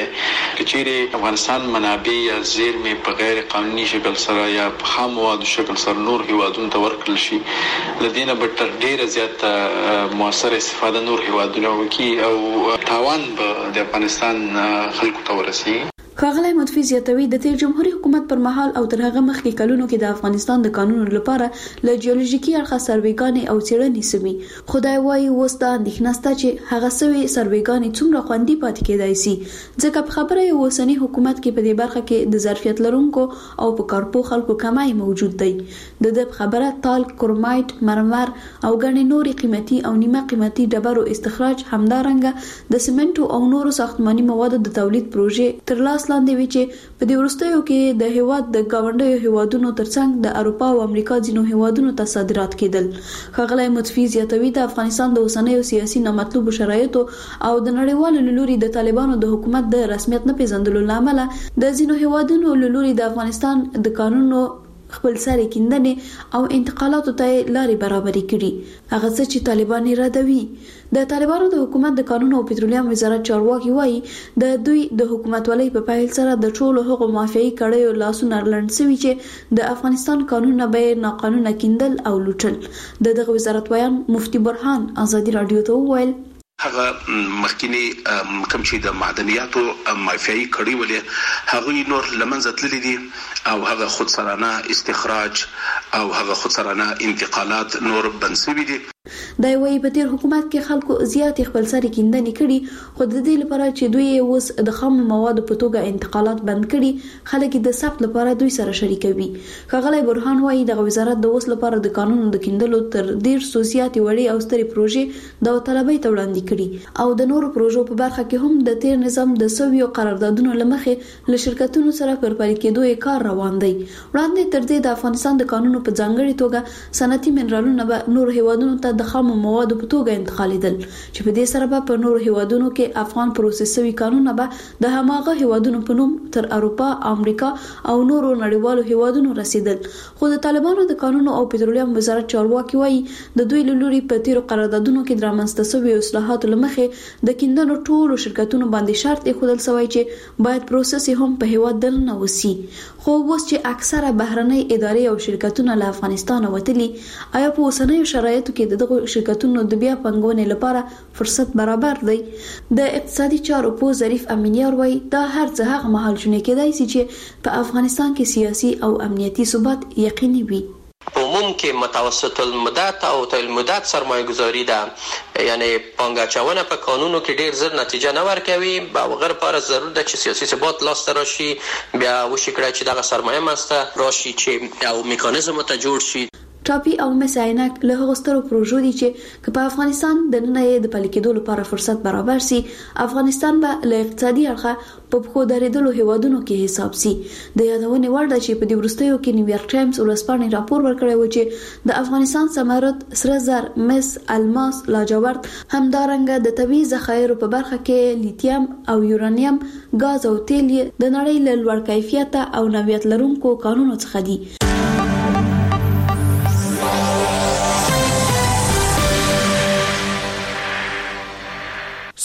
کچېرې افغانستان منابع یا زیرمې په غیر قانوني شکل سره یا په خام موادو شکل سره نور هیوادونو ته ورکړل شي، لدینه به تر ډیره زیات موثر استفاده نور هیوادونه وکړي او تاوان به د افغانستان خلکو ته ورسیږي. ښاغلی مطفی زیاتوي د تیر جمهوریت حکومت پر مهال او تر هغه مخکې کلونو کې د افغانستان د قانونو لپاره له جیولوژیکي اړخه سروېګانې او څېړنې سوي. خدای وایي اوس دا اندېښنه شته چې هغه سوي سروېګانې څومره خوندي پاتې کېدای شي، ځکه په خبره یې اوسني حکومت کې په دې برخه کې د ظرفیت لرونکو او په کارپو خلکو کمای موجود دی. د دې خبره تالک، کرومایټ، مرمر او ګڼې نورې قیمتي او نیمه قیمتي ډبرو استخراج، همدارنګه د سیمنټو او نورو ساختماني موادو د تولید پروژې تر لاس لاندې وی چې په دې وروستیو کې د هیواد د گاونډیو هیوادونو ترڅنګ د اروپا او امریکا ځینو هیوادونو ته صادرات کېدل. ښاغلی مطفی زیاتوي د افغانستان د اوسنیو سیاسي نامطلوبو شرایطو او د نړیوالو له لوري د طالبانو د حکومت د رسمیت نه پیژندلو لامل د ځینو هیوادونو له لوري د افغانستان د قانونو خپل سره کیندنې او انتقالاتو ته لارې برابرې کړي. هغه څه چې طالبان ردوي. د طالبانو د حکومت د قانون او پټرولیم وزارت چارواکي وایي د دوی د حکومتولۍ په پیل سره د ټولو هغو مافیایي کړیو لاسونه لړند شوي چې د افغانستان قانونونه به ناقانونه کیندل او لوټل. د دغه وزارت ویان مفتي برهان ازادي رادیو ته وویل هغه مخکینی کوم چې د معدنیاتو مافیایي کړي ولې هغه نور لمنځه تللي دي او هغه خودسرانه استخراج او هغه خودسرانه انتقالات نور بنسوي دي. دا وایي په تیر حکومت کې خلکو زیات خپل سره کیندنې کړي، خو د دې لپاره چې دوی اوس د خام موادو په توګه انتقالات بند کړي، خلک د ثبت لپاره دوی سره شریکوي. ښاغلی برهان وایي دغه وزارت د اوس لپاره د قانون د کیندلو تر ډیر سوسیاتي وړي او ستري پروژې د طلبۍ ته وړاندې کړي او د نورو پروژو په برخه کې هم د تیر نظام د سویو قراردادونو لمخې له شرکتونو سره پر پلي کېدو یې کار روان دی. وړاندې تر دې د افغانستان د قانونو په ځانګړي توګه صنعتي منرالونه به نور هیوادونو ته د خام موادو په توګه انتقالیدل، چې په دې سره به په نورو هیوادونو کې افغان پروسس شوي قانونونه به د هماغه هیوادونو په نوم تر اروپا، امریکا او نورو نړیوالو هیوادونو رسیدل. خو د طالبانو د قانون او پټرولیم وزارت چارواکي وایي د دوی له لوري په تیرو قراردادونو کې د رامنځته شویو اصلاحاتو له مخې د کیندنو ټولو شرکتونو باندې شرط ایښودل شوی چې باید پروسس هم په هیواد دننه وسی. خو اوس چې اکثره بهرنۍ ادارې او شرکتونه له افغانستان وتلي، آیا په اوسنیو شرایطو کې دغه شرکتونو د بیا پنګونې لپاره فرصت برابر دی؟ د اقتصادي چارو په ظریف امینیار وایي دا هر څه هغه مهال شونې کېدای شي چې په افغانستان کې سیاسي او امنیتي ثبات یقیني وي. عموم کې متوسط المدت او طویل المدت سرمایه گذاری ده، یعنی پانګه اچونه په قانونو کې ډیر زر نتیجه نه ورکوي. به غیر لپاره ضرور ده چې سیاسي ثبات لاسته راشي، بیا وشي کړی چې دغه سرمایه مسته راشي چې او میکانیزم ته جوړ شي. ټاپي او مس عینک له هغو سترو پروژو دي چې په افغانستان د نن یې د پلي کېدو لپاره فرصت برابر سي، افغانستان به له اقتصادي اړخه په پخو درېدلو هیوادونو کې حساب سي. د یادونې وړ ده چې په دې وروستیو کې نیویارک ټایمز ورځپاڼې راپور ورکړی و چې د افغانستان ثمرات سره زر، مس، الماس، لاجورد، همدارنګه د طبیعي ذخایرو په برخه کې لیتیم او یورانیم، ګاز او تیل د نړۍ له لوړ کیفیت او نوعیت لرونکو کانونو څخه دي.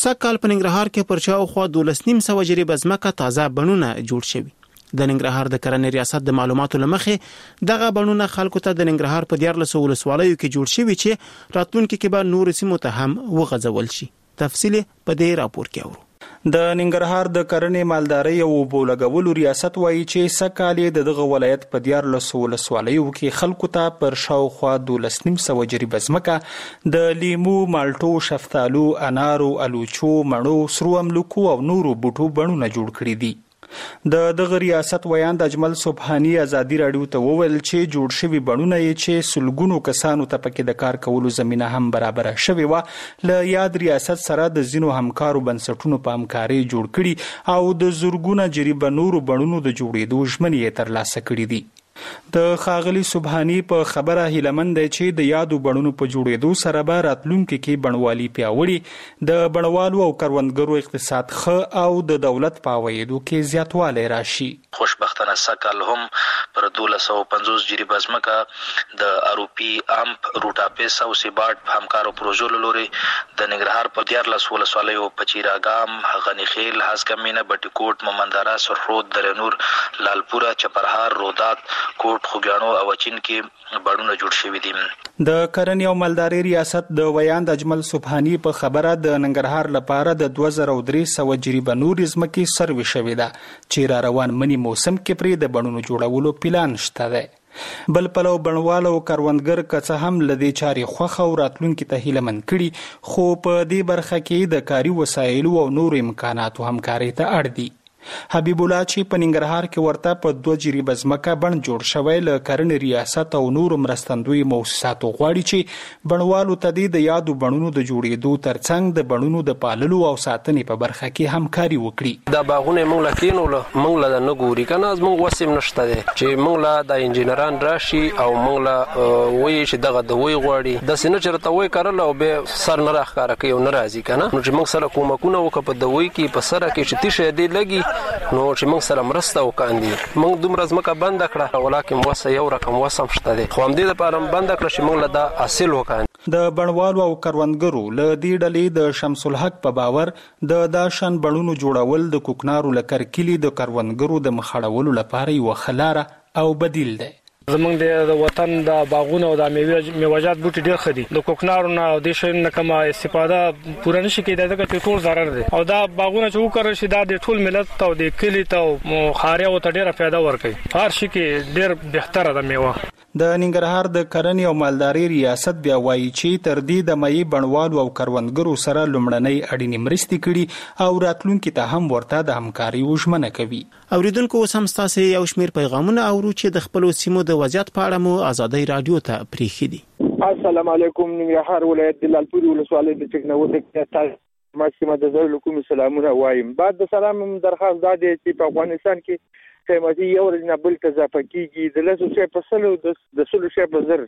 سکهال په ننګرهار کې پر شاوخوا دولس نیم سوه جریبه ځمکه تازه بڼونه جوړ شوي. د ننګرهار د کرنې ریاست د معلوماتو لمخې دغه بڼونه خلکو ته د ننګرهار په دیارلس ولسوالیو کې جوړ شوي چې راتلونکي کې به نور سیمو ته هم وغځول شي. تفصیل په دې راپور کې اورو. د ننګرهار د کرنې مالدارۍ او اوبو لګولو ریاست وایي چې سکهال د دغه ولایت په دیارلس ولسوالیو کې خلکو ته پر شاوخوا دولس نیم سوه جریبه ځمکه د لیمو، مالټو، شفتالو، انارو، الوچو، مڼو، سرو املوکو او نورو بوټو بڼونه جوړ کړي دي. د دغه ریاست ویاند اجمل سبحانی ازادي راډیو ته وویل چې جوړ شوي بڼونه یې چې سلګونو کسانو ته پکې د کار کولو زمینه هم برابره شوې وه له یاد ریاست سره د ځینو همکارو بنسټونو په همکارۍ جوړ کړي او د زرګونه جریبه نورو بڼونو د جوړېدو ژمنې یې ترلاسه کړي دي. د خاغلی سبحانی په خبره هیلمند دی چې د یادو بڼونو په جوړېدو سره به راتلونکي کې بڼوالي پیاوړي، د بڼوالو او کروندګرو اقتصاد ښه او د دولت په عوایدو کې زیاتوالی راشي. خوشبختانه سکهال هم پر دولس سوه پنځوس جریبه ځمکه د اروپي امپ، روټاپیس او سیباټ په همکارو پروژو له لوري د ننګرهار په دیارلس ولسوالیو په چیراګام، غنیخیل، هسکمینه، بټي کوټ، مومندره، سرخرود، درنور، لالپوره، چپرهار، رودات، کوټ، خوږیاڼو او اچین کې بڼونه جوړ شوي دي. د کرنې او مالدارۍ ریاست د ویاند اجمل سبحانی په خبره د ننګرهار لپاره د دوه زره درې سوه جریبه نورې ځمکې سروې شوې ده چې را روان منی موسم کې پرې د بڼونو جوړولو پلان شته دی. بل پلو بڼوال او کروندګر که څه هم له دې چارې خوښه او راتلونکي ته هیلهمند کړي، خو په دې برخه کې د کاري وسایلو او نورو امکاناتو همکارۍ ته اړ دي. حبیب الله چې په ننګرهار کې ورته په دوه جریبه ځمکه بڼ جوړ شوی له کرنې ریاست او نورو مرستندوی موسساتو غواړي چې بڼوالو ته د یادو بڼونو د جوړېدو ترڅنګ د بڼونو د پاللو او ساتنې په برخه کې همکاري وکړي. دا باغونه موږ لا کینول موږ لا نه ګوري کنه موږ وسیم نشته دي چې موږ لا د انجینران راشي او موږ لا وایي چې دغه د وی غواړي د سینه چرته وای کارل او به سر نه راخاره کوي او ناراضي کنه نو چې موږ سره کومکونه وکړو په د وی کې په سره کې چې تیشه دی لګي نو چې موږ سره مرسته وکاندي. موږ دومره ځمکه بند کړه ولکه وسه یو رقم وسم شته دي خو هم دې لپاره بند کړه چې موږ له دا حاصل وکاندي. د بڼوالو او کروندګرو له دې ډلې د شمس الحق په باور د داشن بڼونو جوړول د کوکنارو لکر کلی د کروندګرو د مخړولو لپاره یو خلاره او بدیل دی. زمونږ د وطن د باغونو او د میوه‌جات بوټي ډېر ښه دي، د کوکنارو نه او د شین نه کومه استفاده پوره نشي کېدای ځکه ټول ضرر دي او دا باغونه چې وکړل شي دا د ټول ملت ته او د کلی ته او خاریو ته ډېره فایده ورکوي. هر شي کې ډېر بهتره ده میوه. د ننګرهار د کرنې او مالدارۍ ریاست بیا وایي چې تر دې د مې بڼوالو او کروندګرو سره لومړنۍ اړینې مرستې کړي او راتلونکي ته هم ورته د همکاري ژمنه کوي. اوریدونکو اوس هم ستاسو یو شمېر پیغامونه اورو چې د خپلو سیمو د وضعیت په اړه مو ازادۍ رادیو ته پریښي دي. السلام علیکم. ننګرهار ولایت د لالپورې ولسوالۍ د ټکنالوژي کې ماسیمه د زړه کوم سلامونه وایم. بعد د سلام درخواست دا دی چې په افغانستان کې قیمتي یو ورځ نه بل ته اضافه کیږي د لاسو شی په سلو د سلو شی په زر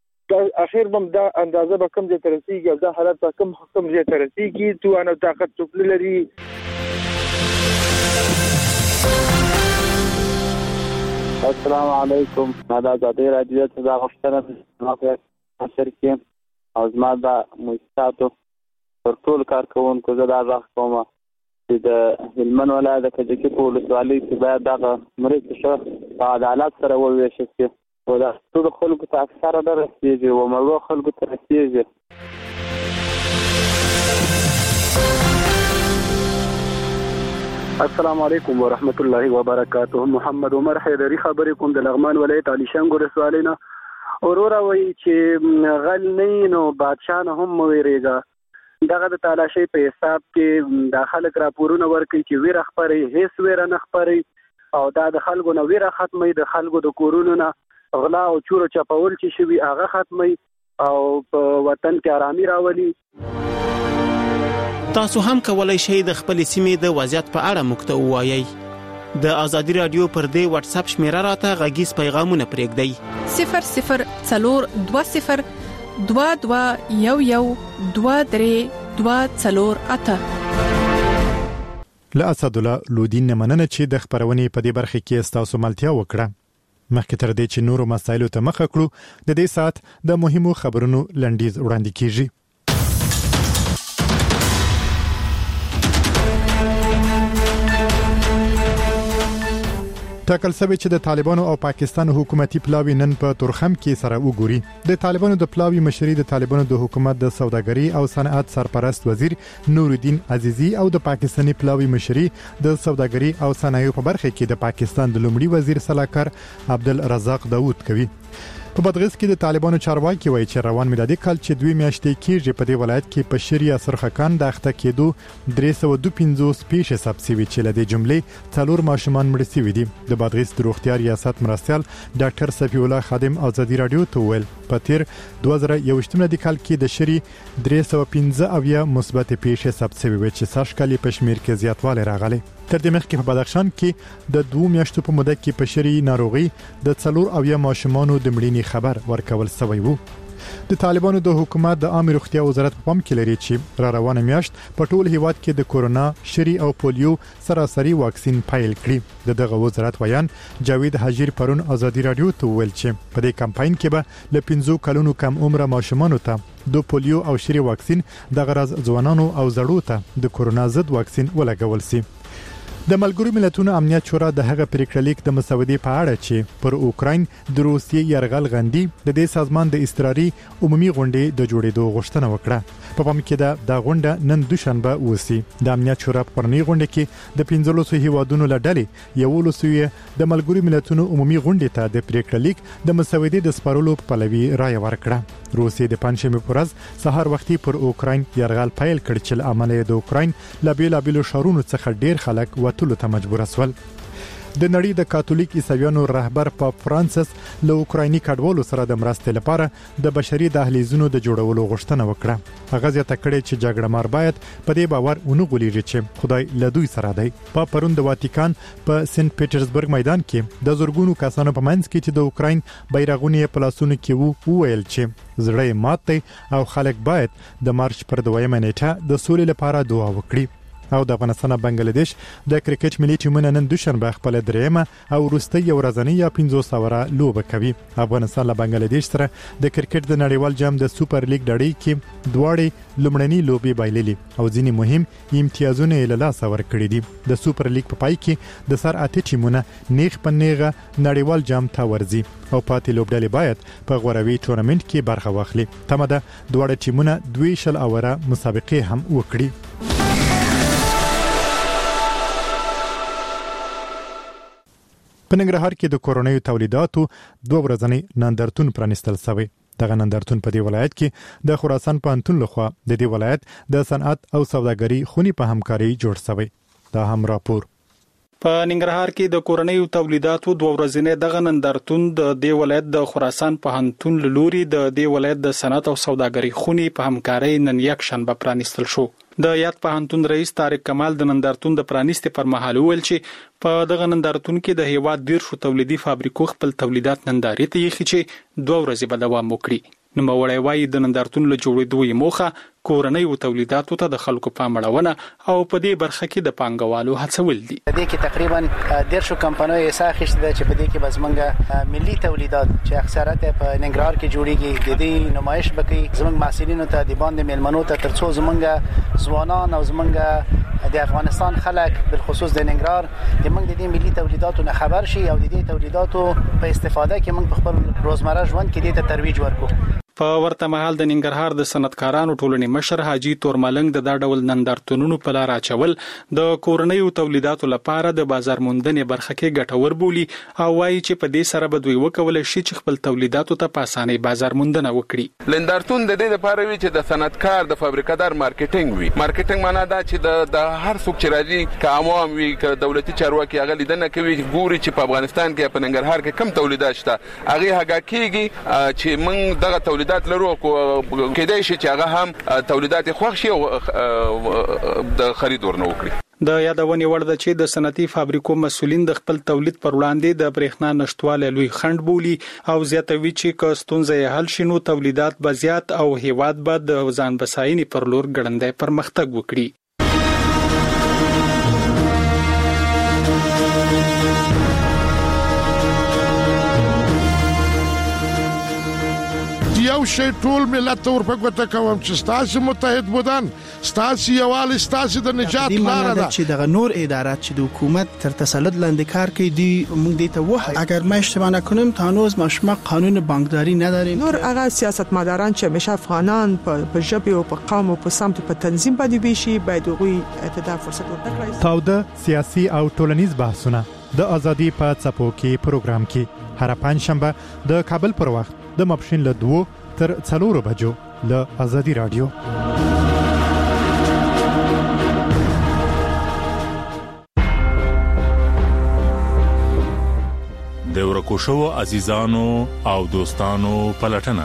د اخر بم دا اندازه به کم ځای ترسيږي او دا حالت به کم کم ځای ترسيږي تو انو طاقت ټوپل لري. السلام علیکم. دا د رادیو ته دا غوښتنه ما په اثر کې او زما د موسساتو پر ټول کارکونکو زه دا راغ کوم چې د هلمند ولایت د کجکي په ولسوالۍ کې باید دغه مرستې ښه په عدالت سره وویشل شي او دا ټول خلکو ته اکثره نه رسېږي او مړو خلکو ته رسېږي. السلام علیکم ورحمت الله وبرکاته. محمد عمر حیدری خبرې کوم د لغمان ولایت علي شنګ ولسوالۍ نه. اورورا وایي چې غل نه نو بادشاه نه هم ویریږي. دغه د تالاشۍ په حساب کې د خلک راپورونه ورکوي چې ویره خپرې هیڅ ویره نه خپرې او دا د خلکو نه ویره ختمي، د خلکو د کورونو نه غلا او چور چپول چې شوي هغه ختمي او په وطن کې آرامي راولي. تاسو هم کولای شئ د خپل سیمې د وضعیت په اړه موږ ته ووایئ. د ازادي رادیو پر دې واتس اپ شمیره راته غږیز پیغامونه پرېږدئ. صفر صفر څلور دوه صفر دوه دوه یو یو دوه درې دوه څلور اته. له اسد الله لودین مننه چې د خبرونې په دې برخه کې تاسو ملتیا وکړه. مخکې تر دې چې نورو مسایلو ته مخه کړو د دې سات د مهمو خبرونو لنډیز وړاندې کیږي. ټاکل شوی چې د طالبانو او پاکستان حکومتي پلاوی نن په تورخم کې سره وګوري. د طالبانو د پلاوی مشري د طالبانو د حکومت د سوداګري او صنعت سرپرست وزیر نورالدین عزیزی او د پاکستاني پلاوی مشري د سوداګري او صنایعو په برخه کې د پاکستان د لومړي وزیر سلاکار عبدالرزاق داوود کوي. په بدغیس کې د طالبانو چارواکي وایي چې روان میلادي کال چې دوی میاشتې کېږي په دې ولایت کې په شری سرخکان د اخته کېدو درې سوه دوه پنځوس پیښې ثبت شوي چې له دې جملې څلور ماشومان مړه شوي دي. د بدغیس د روغتیا ریاست مرستیال ډاکټر صفی الله خادم ازادي رادیو ته ویل په تیر دوه زره یو میلادي کال کې د شری درې سوه پنځه اویا مثبت پیښې ثبت شوي وي چې سږ کال په شمیر کې زیاتوالی راغلی. تر دې مخکې په بدخشان کې د دوه میاشتو په موده کې په شری ناروغي د څلور اویا ماشومانو د مړینې خبر ورکول شوی وو. د طالبانو د حکومت د عامه روغتیا وزارت په پام کې لري چې را روانه میاشت په ټول هیواد کې د کورونا شری او پولیو سراسري واکسین پیل کړي. د دغه وزارت ویان جاوید حجیر پرون ازادي رادیو ته ویل چې په دې کمپاین کې به ل پنځو کلونو کم عمره ماشومانو ته د پولیو او شری واکسین د غرض ځوانانو او زړو ته د کورونا ضد واکسین ولګول شي. د ملګرو ملتونو امنیت شورا د هغه پریکړه لیک د مسودې په اړه چې پر اوکراین د روسیې یرغل غندي د دې سازمان د استراري عمومي غونډې د جوړېدو غوښتنه وکړه. په پام کې ده د غونډه نن دوشنبه وسی. د امنیت شورا په پرنی غونډه کې د پنځلسو هیوادونو لړلې یو لسوي د ملګرو ملتونو عمومي غونډې ته د پریکړه لیک د مسودې د سپارلو په پلوي رائے ورکړه. روسیې د پنځمه پر ورځ سحر وختي پر اوکراین یرغل پیل کړ چې عملیه د اوکراین لبیل لبیل شهرونو څخه ډیر خلک وټولو ته مجبور شول. د نړۍ د کاتولیک عیسویانو رهبر پاپ فرانسیس له اوکرایني کډوالو سره د مرستې لپاره د بشري دهلیزونو د جوړولو غوښتنه وکړه. هغه زیاته کړې چې جګړه مار باید په دې باور ونه غولېږي چې خدای له دوی سره دی. پاپ پرون د واتیکان په سنت پیټرزبرګ میدان کې د زورګونو کسانو په منځ کې چې د اوکراین بیرغونه په لاسونو کې وو وویل چې زړه مات دی او خلک باید د مارچ پر دویمه نیټه د سولې لپاره دعا وکړي. او د افغانستان او بنگلاديش د کرکټ ملي ټیمونه نن دوشنبه خپل دریمه او وروستۍ ورځنۍ یا پنځوس اوره لوبه کوي. افغانستان له بنگلاديش سره د کرکټ د نړیوال جام د سوپر لیګ ډړۍ کې دواړې لومړنۍ لوبې بایللې او ځینې مهم امتیازونه یې له لاسه ورکړي دي. د سوپر لیګ په پای کې د سر اته ټیمونه نیغ په نیغه نړیوال جام ته ورځي او پاتې لوبډلې باید په غوروي ټورنمنت کې برخه واخلي. تمه ده دواړه ټیمونه دوه شل اوره مسابقې هم وکړي. په ننګرهار کې د کورونیو تولیداتو دوه ورځنی نندارتون پرانیستل شوی. دغه نندارتون په دې ولایت کې د خراسان پوهنتون لخوا د دې ولایت د صنعت او سوداګري خونی په همکاري جوړ شوی. دا هم راپور. په ننګرهار کې د کورونیو تولیداتو دوه ورځنی دغه نندارتون د دې ولایت د خراسان پوهنتون لوري د دې ولایت د صنعت او سوداګري خونی په همکاري نن یک شنبه پرانیستل شو. د یاد پوهنتون رئیس طارق کمال د نندارتون د پرانیستې پر مهال ویل چې په دغه نندارتون کې د هیواد ډیر شو تولیدي فابریکو خپل تولیدات نندارې ته یې چې دوه ورځې به دوام وکړي. نو مولای وایي د نندارتون له جوړېدو یې موخه کورنیو تولیداتو ته د خلکو پام اړونه او په دې برخه کې د پانګوالو هڅول دي. د دې کې تقریبا ډیر شو کمپنیو یې ساخښت ده چې په دې کې بزمنګ ملي تولیدات چې اکثریت په ننګرهار کې جوړیږي د دې نمایش بکې زمنګ محصلینو ته د باندې میلمنو ته ترڅو زمنګ ځوانان او زمنګ د افغانستان خلک بالخصوص د ننګرهار د موږ د دې ملي تولیداتو نه خبر شي او د دې تولیداتو په استفاده کې موږ په خپل روزمره ژوند کې د ترویج ورکو. په ورته مهال د ننګرهار د صنعتکارانو ټولنې مشر حاجی تورملنګ د دا ډول نندارتونونو په لار اچول د کورنیو تولیداتو لپاره د بازار موندنې برخه کې ګټور بولی او وایي چې په دې سره به دوی وکول شي چې خپل تولیداتو ته په اسانۍ بازار موندنه وکړي. نندارتون د دې لپاره وی چې د صنعتکار د فابریکادار مارکیټینګ وي. مارکیټینګ معنا دا چې د د هر څوک چې راځي که عوام وي که دولتي چارواکي هغه لیدنه کوي ګوري چې په افغانستان کې په ننګرهار کې کم تولیدات شته هغه هغه کېږي چې موږ دغه تولیدات لرو کو کېدای شي چې هغه هم تولیدات خوښ شي او د خرید ورنه وکړي. د یادونې وړ ده چې د صنعتي فابریکو مسولین د خپل تولید پر وړاندې د برېښنا نشټواله لوی خنډ بولي او زیاتوي چې که ستونزې حل شي نو تولیدات به زیات او هیواد به د ځان بساینې پر لور ګړندی پرمختګ وکړي. یو یو شی ټول ملت ته ورپګوته کوم چې ستاسو متحد بودن ستاسو یوال ستاسو د نجات لار ده چې دغه نور ادارات چې د حکومت تر تسلط لاندې کار کوي دی موږ دې ته وایو اگر ما اشتباه نکنم تا هنوز ما شما قانون بانکداری نداریم. نور هغه سیاستمداران چې همیشه افغانان په ژبه او په قوم او په سمت په تنظیم باندې بيشي باید غوي اتدا فرصت ورکړي. تاوده سیاسي او ټولنیز بحثونه د ازادي په څپو کې پروګرام کې هر پنځ شنبه د کابل پر وخت د ماپښین له دوه تر څلورو بجو له ازادي رادیو. د ورکوشو عزیزانو او دوستانو پلټنه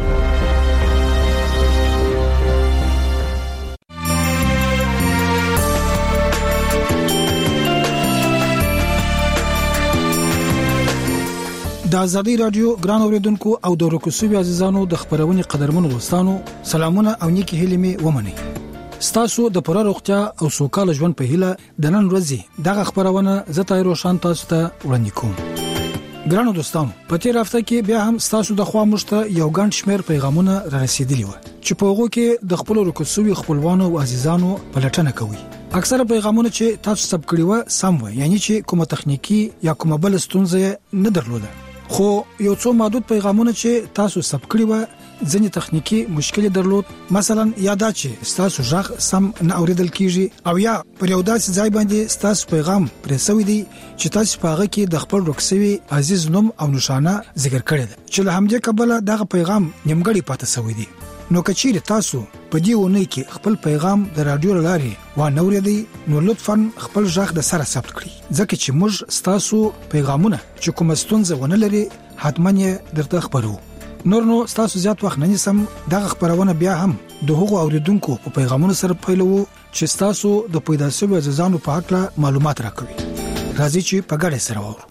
د ازادي رادیو ګران اوریدونکو او د ورکوشو عزیزانو د خبرونې قدرمن دوستانو سلامونه او نیکی هیلې می ومني. ستاسو د پوره روغتیا او سوکاله ژوند په هیله د نن ورځې دغه خبرونه زه تایرو شان تاسو ته وړاندې کوم. ګرانو دوستانو په تیر هفته کې بیا هم ستاسو د خوا مشته یو ګڼ شمېر پیغامونه را رسیدلي و چې په هغه کې د خپل ورکوشو خپلوانو او عزیزانو پلټنه کوي. اکثره پیغامونه چې تاسو سب کړی و سم و یعنی چې کومه تخنیکی یا کومه بل ستونزه نه درلوده خو یو څو محدود پیغامونه چې تاسو سب کړی و ځینې تخنیکی مشکل درلود مثلا یادا چې تاسو ژغ سم نه اوریدل کیږي او یا پر یو داسې ځای باندې تاسو پیغام پرېسوي دي چې تاسو په هغه کې د خپل رکسوي عزیز نوم او نشانه ذکر کړی دي چې له همدې کبله دغه پیغام نیمګړی پاتې شوی دی. نو کچیر تاسو په دې ونې کې خپل پیغام د رادیو لاري و نوریدي نو لطفا خپل ژغ د سره ثبت کړئ ځکه چې موږ تاسو پیغامونه چې کوم ستونزه ونه لري حتماً درته خبرو. نور نو تاسو زیات وخت نه نیسم دغه خبرونه بیا هم د هغو اوریدونکو په پیغامونو سره پیلو چې تاسو د پیدا شوی عزیزانو په اړه معلومات راکوي. راځي چې په ګډه سره وو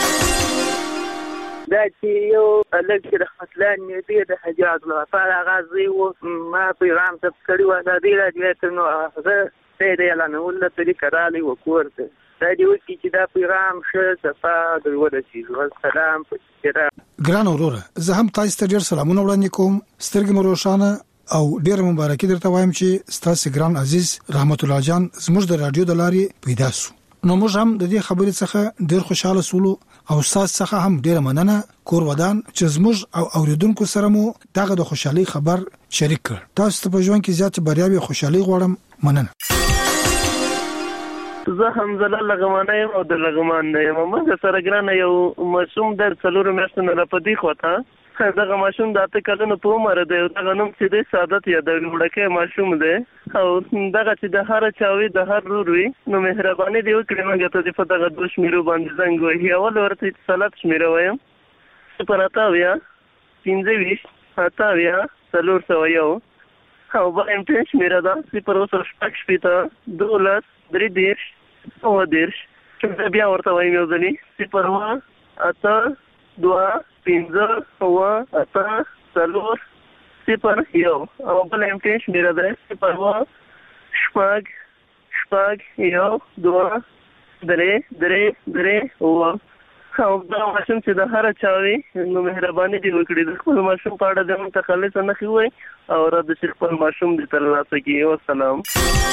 دا چې یو لږ د خپلان دی د حجاج الله تعالی غازی او ما پیغام ته کړی و دا دی راځي نو زه ته دې اعلان ول طریقه را لې وکورته دا دی چې دا پیغام شه صفه د ودا چې سلام ګران اورور زه هم تاسو ته ډیر سلامونه وړاندې کوم سترګې مو روښانه او ډیر مبارکي درته وایم چې تاسو ګران عزیز رحمت الله جان زموږ د رادیو د لاري پیدا سو. نو موږ هم د دې خبرې څخه ډیر خوشاله سولو او تاسو څخه هم ډیر مننه کور ودان چې زموږ او اوریدونکو سره مو دغه د خوشحالي خبر شریک کړ. تاسو ته په ژوند کې زیات بریاوي خوشحالي غواړم. مننه. زه حمزه لغمانه یم او د لغمان نه یم. موږ سره ګرانه یو مشوم در څلور میاشتې نه پدې خوته دغه ماشوم د اته کلونو په عمر دی دغه نوم چې د سعادت یا د وړکه ماشوم دی او دغه چې د هر چاوي د هر روروي نو مهرباني دی وکړئ موږ ته په دغه دوه شمیرو باندې زنګ وهي اول ورته اتصالات شمیره وایم صفر اتاویا پنځه ویشت اتاویا څلور سوه یو او بل امتحان شمیره ده صفر اوسه شپږ شپېته دولس درې دېرش اووه دېرش بیا ورته وایم یو ځلې صفر اووه اته دوه پنځه اووه اته څلور صفر یو او بل امتحان شمیره ده صفر اووه شپږ شپږ یو دوه درې درې درې اووه او دا ماشوم چې د هر چاوي نو مهرباني دی وکړي د خپل ماشوم په اړه د متخلص نه خوي او را د خپل ماشوم د ترلاسه کی او سلام.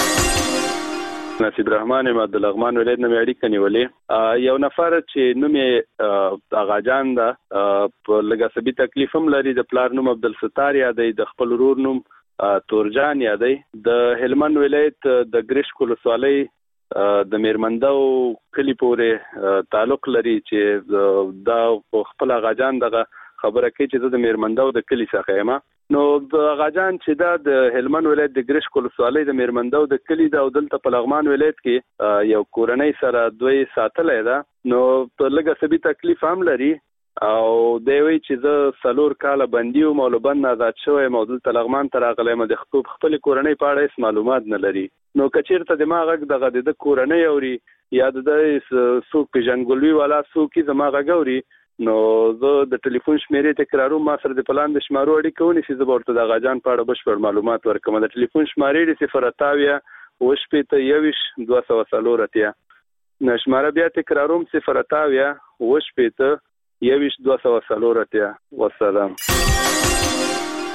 نصیب رحمان ام د لغمان ولایت نه اړیکه نیولې یو نفر چې نومې اغاجان دا په لږه سبي تکلیف هم لري د پلار نوم عبدالستار یادې د خپل ورور نوم تورجان یادې د هلمند ولایت د ګریش کولسوالۍ د میرمندو کلی پورې تعلق لري چې دا خپل اغاجان دغه خبره کوي چې د میرمندو د کلی څخه یم نو د اغاجان چې دا د هلمند ولایت د ګریش کولسوالۍ د میرمندو د کلی د دلته په لغمان ولایت کې یو کورنۍ سره دوی ساتلې ده نو په لږه سبي تکلیف هم لري او دی وی چې زه څلور کاله بندي وم او له بند آزاد شوی یم او دلته لغمان ته راغلی یم د خپلې کورنۍ په اړه هېڅ معلومات نه لري نو که چېرته زما غږ دغه د ده کورنۍ اوري یا د ده څوک پېژندګلوي والا څوک یې زما غږ اوري نو زه د ټلیفون شمیرې تکراروم ما سره د پلان د شمارو اړیکه ونیسي زه به ورته د اغاجان په اړه بشپړ معلومات ورکوم. د ټلیفون شمارې د صفر اتاویا اوه شپېته یوویشت دوه سوه څلور اتیا شماره بیا تکراروم صفر اتاویا اوه شپېته یوویشت دوه سوه څلور اتیا. والسلام.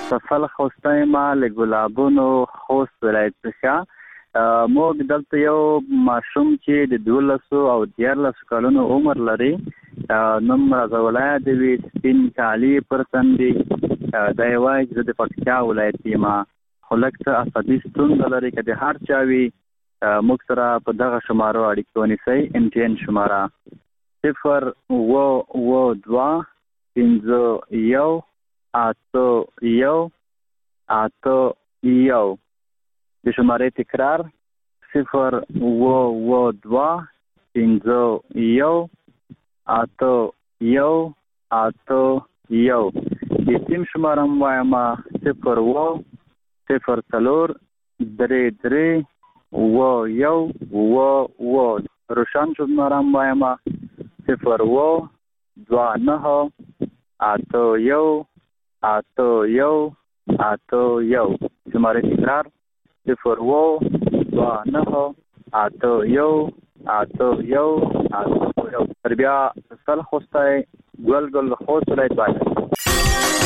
سفل خوسته ما لګلابونو خوست ولایت څخه موږ دلته یو ماشوم چې د دولسو او دیارلسو کلونو عمر لري نوم راځولای د وی سپین کالی پر تندې د یوای د پکتیا ولایت ما خلکته اسدي ستون لري کده هر چاوي موږ سره په دغه شمارو اړیکه ونیسي امتحان شماره صفر و و دوا پنځه یو اته یو اته یو د شماره تکرار صفر و و دوا پنځه یو اته یو اته یو د سیم شماره وایم صفر و صفر څلور درې درې و یو و و روشن شماره وایم صفر و دوا نه اته یو اته یو اته یو شماره تکرار صفر و دوا نه اته یو اته یو اته یو تربیه سل خوسته ګل ګل خوست ولایت باندې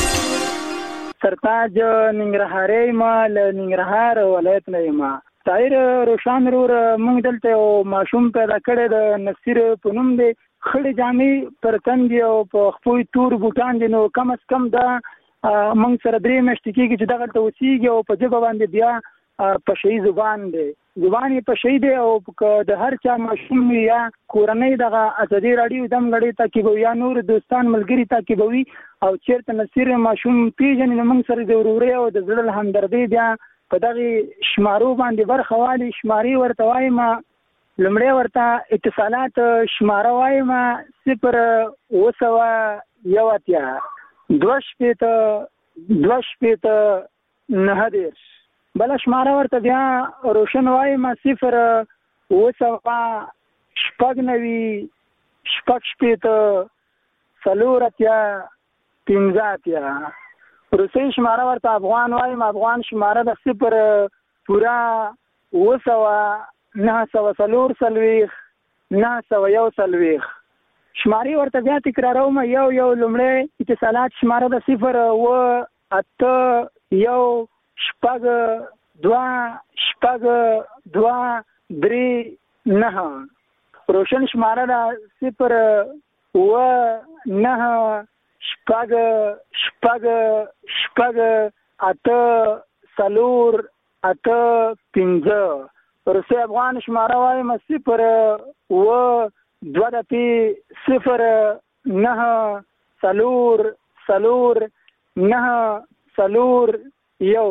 سرتاج ننګرهاري ما له ننګرهار ولایت نه ما طاهر روشان رور موږ دلته ماشوم پیدا کړی د نصیر په نوم دی خړې جامې پر تندې او په خپل تور بوټان دي نو کم از کم دا موږ سره درې میاشتې کېږي چې دغه ته اوسېږي او په ژبه باندې بیا په شي زبان دی زبان یې په شي دی او د هر چا ماشوم یا کورنۍ دغه ازادي راډیو دم غړي تعقیبوي یا نور دوستان ملګري تعقیبوي او چیرته نصیر ماشوم پیژنې نو موږ سره د ورورۍ او د زړه همدردۍ بیا په دغه شمارو باندې برخه والي شماري ورته وایم لمړی ورته اتصالات شماره وایم صفر اوه سوه یو اتیا دوه شپېته دوه شپېته نهه دېرش بله شماره ورته بیا روشن وایم صفر اوه سوه شپږ نوي شپږ شپېته څلور اتیا پنځه اتیا روسۍ شماره ورته افغان وایم افغان شماره د صفر پوره اوه سوه نه سوه څلور څلوېښت نه سوه یو څلوېښت شمارې ورته بیا تکراروم یو یو لومړی اتصالات شماره د صفر اوه اته یو شپږ دوه شپږ دوه درې نهه روشن شماره د صفر اوه نهه شپږ شپږ شپږ اته څلور اته پنځه روسي افغان شماره وایم صفر اوه دوه دپې صفر نهه څلور څلور نهه څلور یو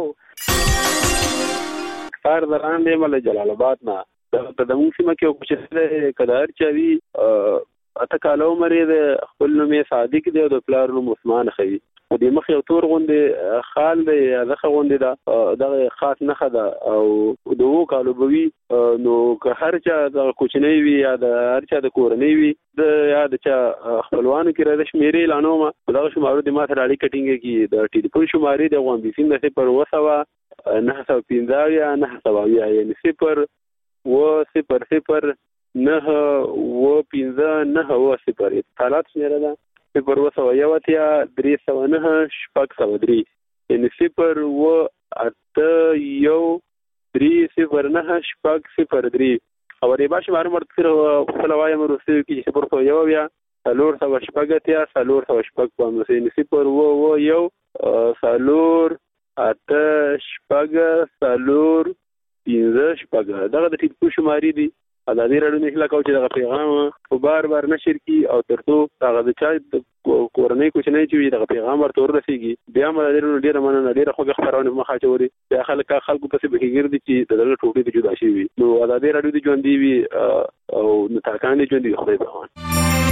کار دران دی مله جلال آباد نه د دمو سیمه کې او چې کدار چوي اته کالو مری د خپل نوم صادق دی او د پلار نوم عثمان خوي او د مخ یو تور غوندې خال دی دغه غوندې دا دغه خاص نه ده او د وو کالو بوي نو که هر چا د کوچنی وي یا د هر چا د کورنۍ وي د یا د چا خپلوانو کې راځي شمیرې لانوما دغه شمارو د ماته راړي کټینګ کې د ټلیفون شمارې د غوان بي سیم د صفر وسوا نه سو پنځه یا نه سو یا یعنی صفر و صفر صفر نه و پنځه نه و صفر حالات شمیره ده صفر و سو یو اتیا درې سو نه شپږ سو درې یعنی صفر و اته یو درې صفر نه شپږ صفر درې او ری باش مار مرتفر خپل وایم روسي کې صفر سو یو بیا څلور سو شپږ اتیا څلور سو شپږ په نو یعنی صفر و و یو څلور اته شپږ څلور پنځه شپږ دغه د ټیلیفون شمارې دي ازادي راډیو نه هله کوي دغه پیغام په بار بار نشر کی او ترڅو هغه د چا کورنۍ کوچنۍ چې دغه پیغام ورته ورسیږي بیا مله ډیره مننه ډیره خوږه خبرونه مخه چوري بیا خلک خلکو پسې بهګر دي چې دغه ټوټې د جدا شي وي نو ازادي راډیو د ژوند دی وي او نتاکان دي ژوند دی خو به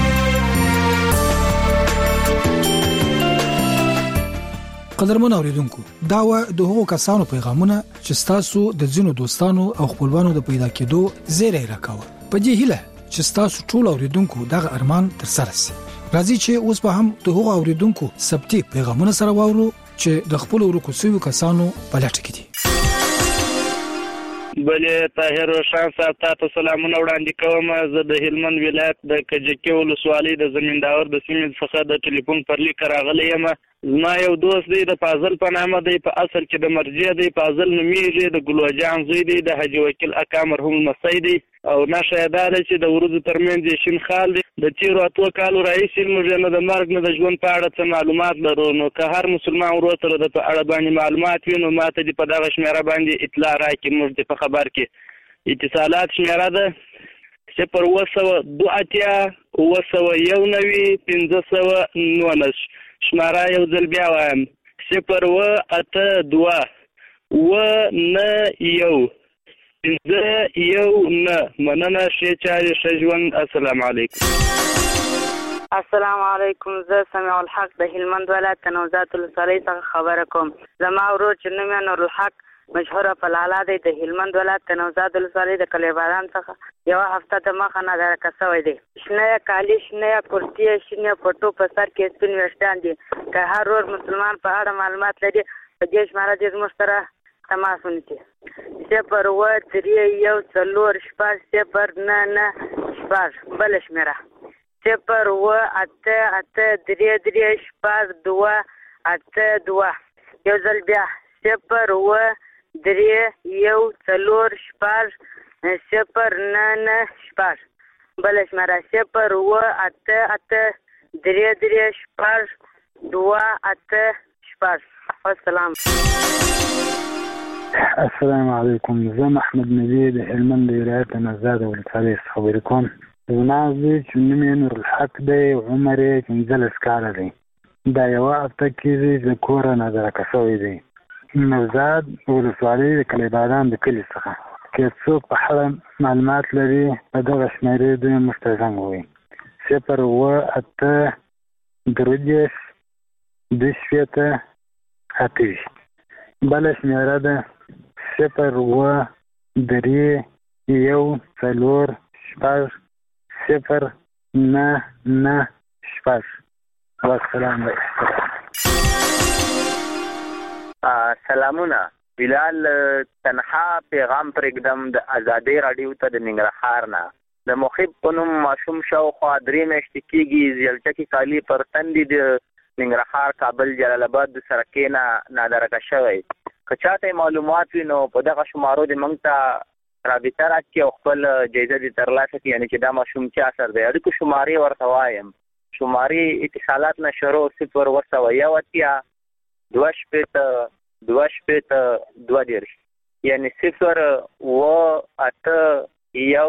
قدرمن اوریدونکو دا و د هغو کسانو پیغامونه چې تاسو د ځینو دوستانو او خپلوانو د پیدا کېدو زیری راکاوه په دې هیله چې تاسو ټول اوریدونکو دغه ارمان تر سره شي راځي چې اوس به هم د هغو اوریدونکو سبتي پیغامونه سره واورو چې د خپل ورکو سوي کسانو په لټه کې دي بلې طاهر روشان صاحب تاسو سلامونه وړاندې کوم. زه د هلمند ولایت د کجکي ولسوالۍ د زمینداور د سیمې څخه د ټلیفون پر لیک راغلی یم. زما یو دوست دی د فاضل په نامه دی، په اصل کې د مرجع دی، فاضل نومیږي، د ګلوجان زوی دی، د حاجي وکیل اکا مرحوم لمسی دی او نشه یې دا ده چې د وروځو ترمنځ یې شین خال دی. د تېرو اتو کالو راهیسې موږ نه د مرګ نه د ژوند په اړه څه معلومات لرو. نو که هر مسلمان ورور سره د په اړه باندې معلومات وي نو ما ته دې په دغه شمېره باندې اطلاع راکړي، موږ دې په خبر کې. اتصالات شمېره ده صفر اوه سوه دوه اتیا اوه سوه یو نوي پنځه سوه نولس. شمېره یو ځل بیا وایم صفر اوه اته دوه اوه نه یو پنځه یو نه. مننه، ښې چارې، ښه ژوند. السلام علیکم. السلام علیکم. زه سمیع الحق د هلمند ولایت د نوزاد ولسوالۍ څخه خبره کوم. زما ورور چې نوم یې نور الحق مشهوره فلاله دی د هلمند ولایت د نوزاد ولسوالۍ د کلی بادام څخه یوه هفته د مخه نادرکه شوی دی. شنه کالي، شنه کرتي، شنه پټو، په سر کې سپین ویښتان دي. که هر ورور مسلمان په اړه معلومات لري په دې شماره دې زموږ سره تماس ونیسي. صفر اوه درې یو څلور شپږ صفر نه نه شپږ. بله شمېره صفر اوه اته اته درې درې شپږ دوه اته دوه. یو ځل بیا صفر اوه درې یو څلور شپږ صفر نه نه شپږ. بله شمېره صفر اوه اته اته درې درې شپږ دوه اته شپږ. والسلام. السلام علیکم. زه محمد نبی د هلمند ولایت د نوزاد ولسوالۍ څخه خبرې کوم. زما زوی چې نوم یې نور الحق دی، عمر یې پنځلس کاله دی. دا یوه هفته کېږي د کوره نادرکه شوی دی. نوزاد ولسوالۍ د کلی بادام د کلي څخه. که څوک په اړه معلومات لري په دغه شمېرې دوی موږ ته زنګ ووایي. صفر اوه اته درې دېرش دوه شپېته اته ویشت. بله شمېره ده صفر اوه درې یو څلور شپږ صفر نه نه شپږ. والسلام علیکم. سلامونه. بلال تنها پیغام پرېږدم د ازادۍ راډیو ته د ننګرهار نه. د مخیب په نوم ماشوم شاوخوا درې میاشتې کېږي زیلچکې کالي پر تندي د ننګرهار، کابل، جلال آباد د سرکې نه نادرکه شوی. که چاته معلومات وي نو په دغه شمارو دې موږ ته رابطه راکړي او خپل جایزه دې ترلاسه کړي، یعنې چې دا ماشوم چا سر دی. اړیکو شمارې ورته وایم. شمارې اتصالات نه شروع صفر اوه سوه یو اتیا دوه شپېته دوه شپېته دوه دېرش، یعنې صفر اوه اته یو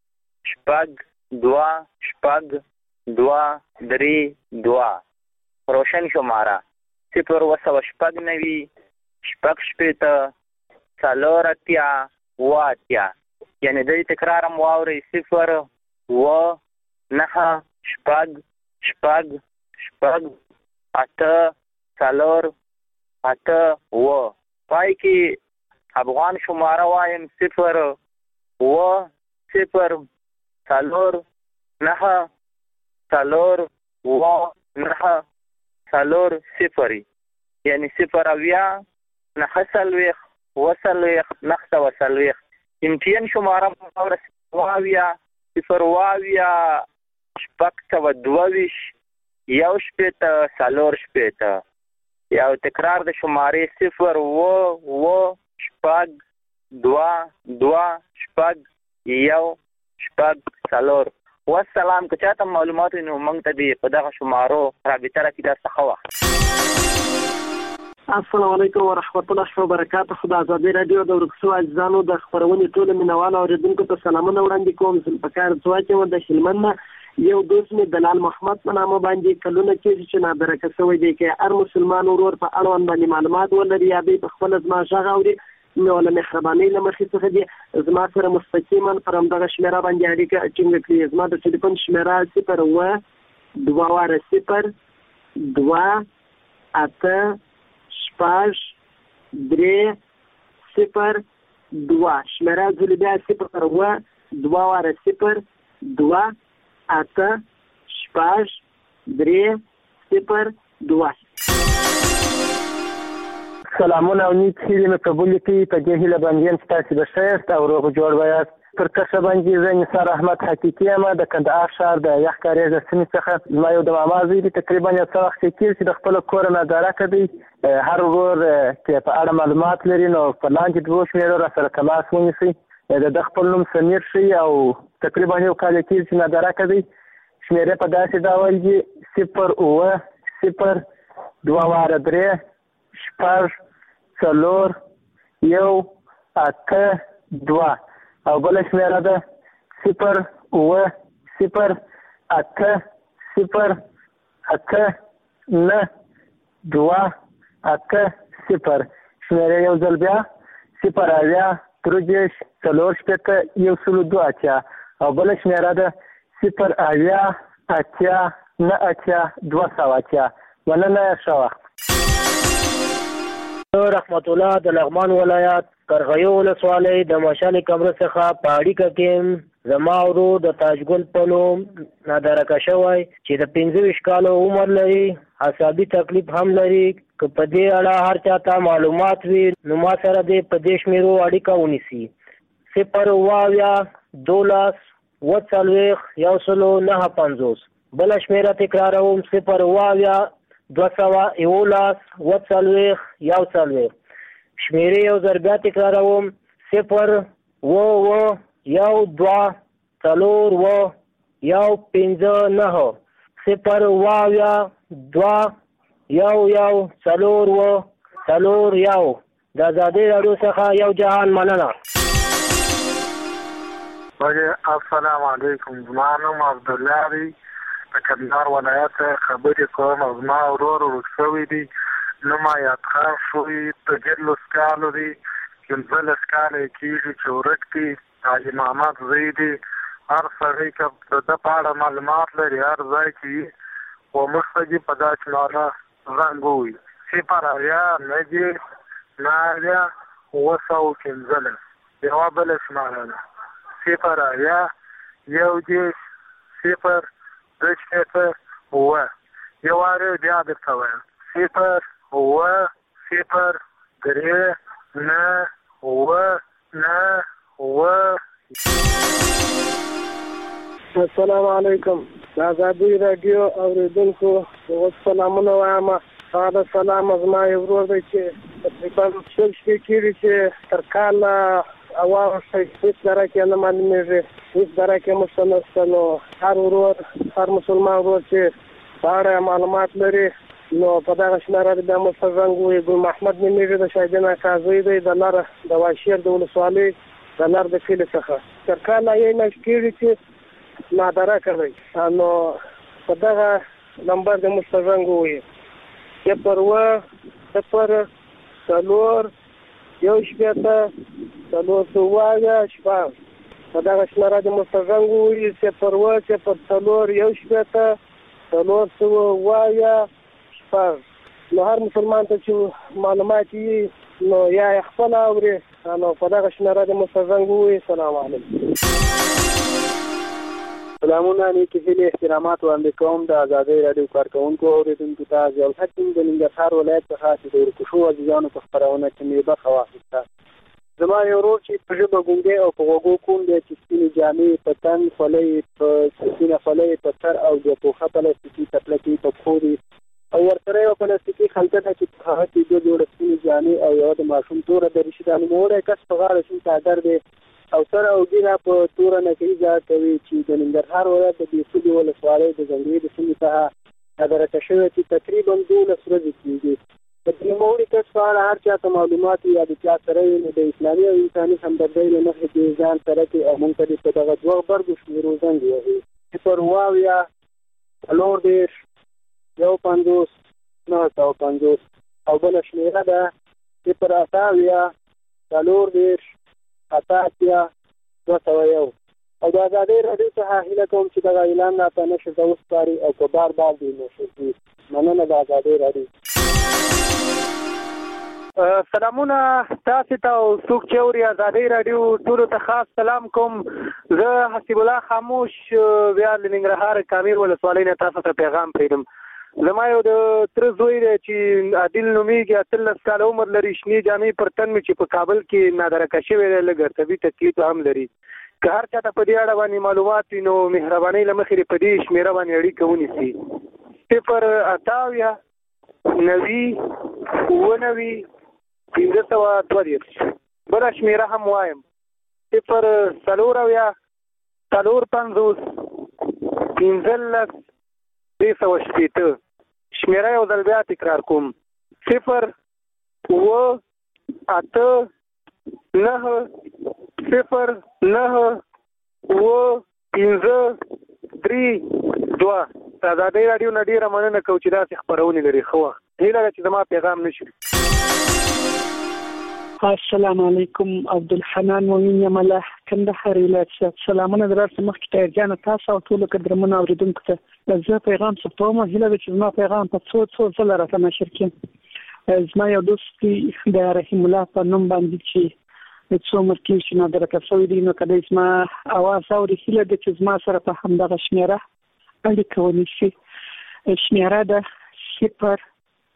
شپږ دوه شپږ دوه درې دوه. روشن شماره صفر اوه سوه شپږ نوي شپږ شپېته څلور اتیا اوه اتیا. یعنې د دې تکرار هم واورئ صفر اوه نهه شپږ شپږ شپږ اته څلور اته اوه. پای کې افغان شماره وایم صفر اوه صفر څلور نهه څلور اوه نهه څلور صفر، یعنې صفر اویا نهه څلوېښت اوه څلوېښت نهه سوه څلوېښت. امتین شماره واوره اوه اویا صفر اوه اویا شپږ سوه دوه ویشت یو شپېته څلور شپېته. یو تکرار د شمارې صفر اوه اوه شپږ دوه دوه شپږ یو شپږ څلور. والسلام. که چاته معلومات وي نو موږ ته دې په دغه شمارو رابطه راکړي. دا څه ښه وخت. السلام علیکم ورحمت الله وبرکاته. خو د ازادۍ راډیو د ورکسو عزیزانو د خپرونې ټولو مینوالو اورېدونکو ته سلامونه وړاندې کوم. ذوالفقار ځواک یم د هلمند نه. یو دوست مې دلال محمد په نامه باندې کلونه کېږي چې نادرکه شوی دی. که هر مسلمان ورور په اړوند باندې معلومات ولري یا دوی په خپله زما غږ اوري نو له مهربانۍ له مخې څخه دې زما سره مستقیما پر همدغه شمېره باندې اړیکه ټینګه کړي. زما د ټلیفون شمېره صفر اوه دوه واره صفر دوه اته شپږ درې صفر دوه. شمېره ځلې بیا صفر اوه دوه واره صفر دوه اته شپږ درې صفر دوه. سلامونه او نیک هیلې مې قبول کړي. په دې هیله باندې یم چې تاسې به ښه یاست او روغ جوړ به یاست. پر کښه باندې زه نثار احمد حقیقي یم د کندهار ښار د یخ کاریز سیمې څخه. زما یو د ماما زوی دی، تقریبا یو څه وخت کېږي چې د خپل کور نظاره کوي. هر ورور چې په اړه معلومات لري نو په لاندې دوه شمېرو را سره تماس ونیسي. د خپل نوم سمیر ښیي او تقریبا یو کال کېږي چې نظاره کوي. شمېرې په داسې ډول دي: صفر اوه صفر دوه واره درې شپږ څلور یو اته دوه او بله شمېره ده صفر اوه صفر اته صفر اته نه دوه اته صفر. شمېرې یو ځل بیا صفر اویا درې دېرش څلور شپېته یو سلو دوه اتیا او بله شمېره ده صفر اویا اتیا نه اتیا دوه سوه اتیا. مننه، ښه وخت. رحمت الله د لغمان ولایت قرغیو ولسوالۍ د مشال کمره څخه په اړیکه کې زما ورور د تاجګل په نوم نادرکه شوی چې د پنځه ویشت کالو عمر لري، عصبي تکلیف هم لري. که په دې اړه هر چا ته معلومات وي نو ما سره دې په دې شمېرو اړیکه ونیسي: صفر اوه اویا دولس اوه څلوېښت یو سلو نهه پنځوس. بله شمېره تکراروم: صفر اوه اویا دوه سوه یولس اوه څلوېښت یو څلوېښت. شمېرې یو ځل بیا تکراروم: صفر اوه اوه یو دوه څلور اوه یو پنځه نهه. صفر اوه اویا دوه یو یو څلور اوه څلور یو. د ازادۍ راډیو څخه یو جهان مننه. السلام علیکم. زما نوم عبدالله دی، د کندهار ولایت خبرې کوم. او زما ورور ورک شوی دی، نوم یاد خان شوی، دیارلس کالو دی. پنځلس کاله یې کېږي چې ورک دی. حاجي محمد زوی دی. هر سړی که د ده په اړه معلومات لري هر ځای کې وي خو موږ ته دې په دا شماره زنګ ووهي: صفر اویا نهه دېرش نهه اویا اوه سوه پنځلس. یوه بله شماره ده صفر اویا یو دېرش صفر دوه شپېته اوه. یو وارې بیا درته وایم: صفر اوه صفر درې نه اوه نه اوه. السلام علیکم. د ازادۍ راډیو اورېدونکو زه سلامونه وایم. هغه سلام زما یو ورور دی چې تقریبا شل شپې کېږي چې تر کاله واوښتی، هېڅ دره کې نه معلومېږي، هېڅ دره کې موږ ته نشته. نو هر ورور هر مسلمان ورور چې په اړه معلومات لري نو په دغه شمېره د بیا موږ ته زنګ ووهي. ګل محمد نومېږي، د شاهدین اکا زوی دی، د لر د واشیر د ولسوالۍ د لر د کلي څخه. تر کاله یې میاشت کېږي چې نادره کوي. نو په دغه نمبر د موږ ته زنګ ووهي: صفر اوه صفر څلور یو شپېته څلور سوه اویا شپږ. په دغه شمېره د موږ ته زنګ ووهي: صفر اوه صفر څلور یو شپېته څلور سوه اوه اویا شپږ. نو هر مسلمان ته چې معلومات وي نو یا یې خپله اوري. نو په دغه شمېره د موږ ته زنګ ووهي. سلام علیکم. سلامونه، نیکې هیلې احترامات وړاندې کوم د ازادۍ راډیو کارکوونکو اورېدونکو ته. ضیاءالحق یم د ننګرهار ولایت څخه چې د ورکو شوو عزیزانو په خپرونه کې مې برخه واخیسته. زما یو ورور چې په ژبه ګونګی او په غوږو کوڼ دی، چې سپینې جامې په تن، خولۍ په سپینه خولۍ په سر او دوه پوښه پلاستیکي تپلکې په پښو دي او ورسره یوه پلاستیکي خلطه ده چې په هغه کې دوه جوړه سپینې جامې او یوه د ماشوم توره دریشي. دا نوموړی کس په غاړه شین څادر دی او سره او ګیره په توره نکري ځای کوي چې د ننګرهار ولایت د بیسلي ولسوالۍ د ځنګلي د سیمې څخه نادرکه شوی چې تقریبا دولس ورځې کېږي. د دې نوموړي کس په اړه هر چا ته معلومات یا د چا سره وي نو د اسلامي او انساني همدردۍ له مخې دې ځان سره کړي او موږ ته دې په دغه دوه غبرګو شمېرو زنګ ووهي: صفر اوه اویا څلور دېرش یو پنځوس نهه سوه پنځوس او بله شمېره ده صفر اته اویا څلور دېرش اته اتیا دوه سوه یو. او د ازادۍ راډیو څخه هیله کوم چې دغه اعلان راته نشر ته وسپاري او که بار بار دې نشر کړي. مننه د ازادۍ راډیو. سلامونه تاسو ته او څوک چې اوري ازادۍ راډیو ټولو ته خاص سلام کوم. زه حسیب الله خاموش بیا د ننګرهار کامیر ولسوالۍ نه تاسو ته پیغام پرېږدم. زما یو د تر زوی دی چې عادل نومیږي اتلس کاله عمر لري شنې جامې پر تن مې چې په کابل کې نادرکه شوی دی لږ طبي تکلیف هم لري که هر چاته په دې اړه باندې معلومات وي نو مهربانۍ له مخې په دې شمېره باندې اړیکه ونیسي صفر اته اویا نوي اووه نوي پنځه سوه دوه دېرش بله شمېره هم وایم صفر څلور اویا څلور پنځوس پنځلس درې سوه شپېته شمېره یو ځل بیا تکرار کوم صفر اووه اته نهه صفر نهه اووه پنځه درې دوه د ازادۍ راډیو نه ډېره مننه کوو چې داسې خپرونې لري ښه وخت هیله ده چې زما پیغام نه شي. السلام علیکم عبدالحنان مومن یم له کندهار ولایت څخه سلامونه درته مخکې ته جان تاسو او ټول قدرمن اوریدونکو ته زه پیغام ثبتوم هیله ده چې زما پیغام په څو څو ځله راته نشر کړي. زما یو دوست د رحیم الله په نوم باندې چې څو مرکز چې نادرکه شوی دی نو کله زما اواز اوري هیله ده چې زما سره په همدغه شمېره اړیکه ونیسي. شمېره ده صفر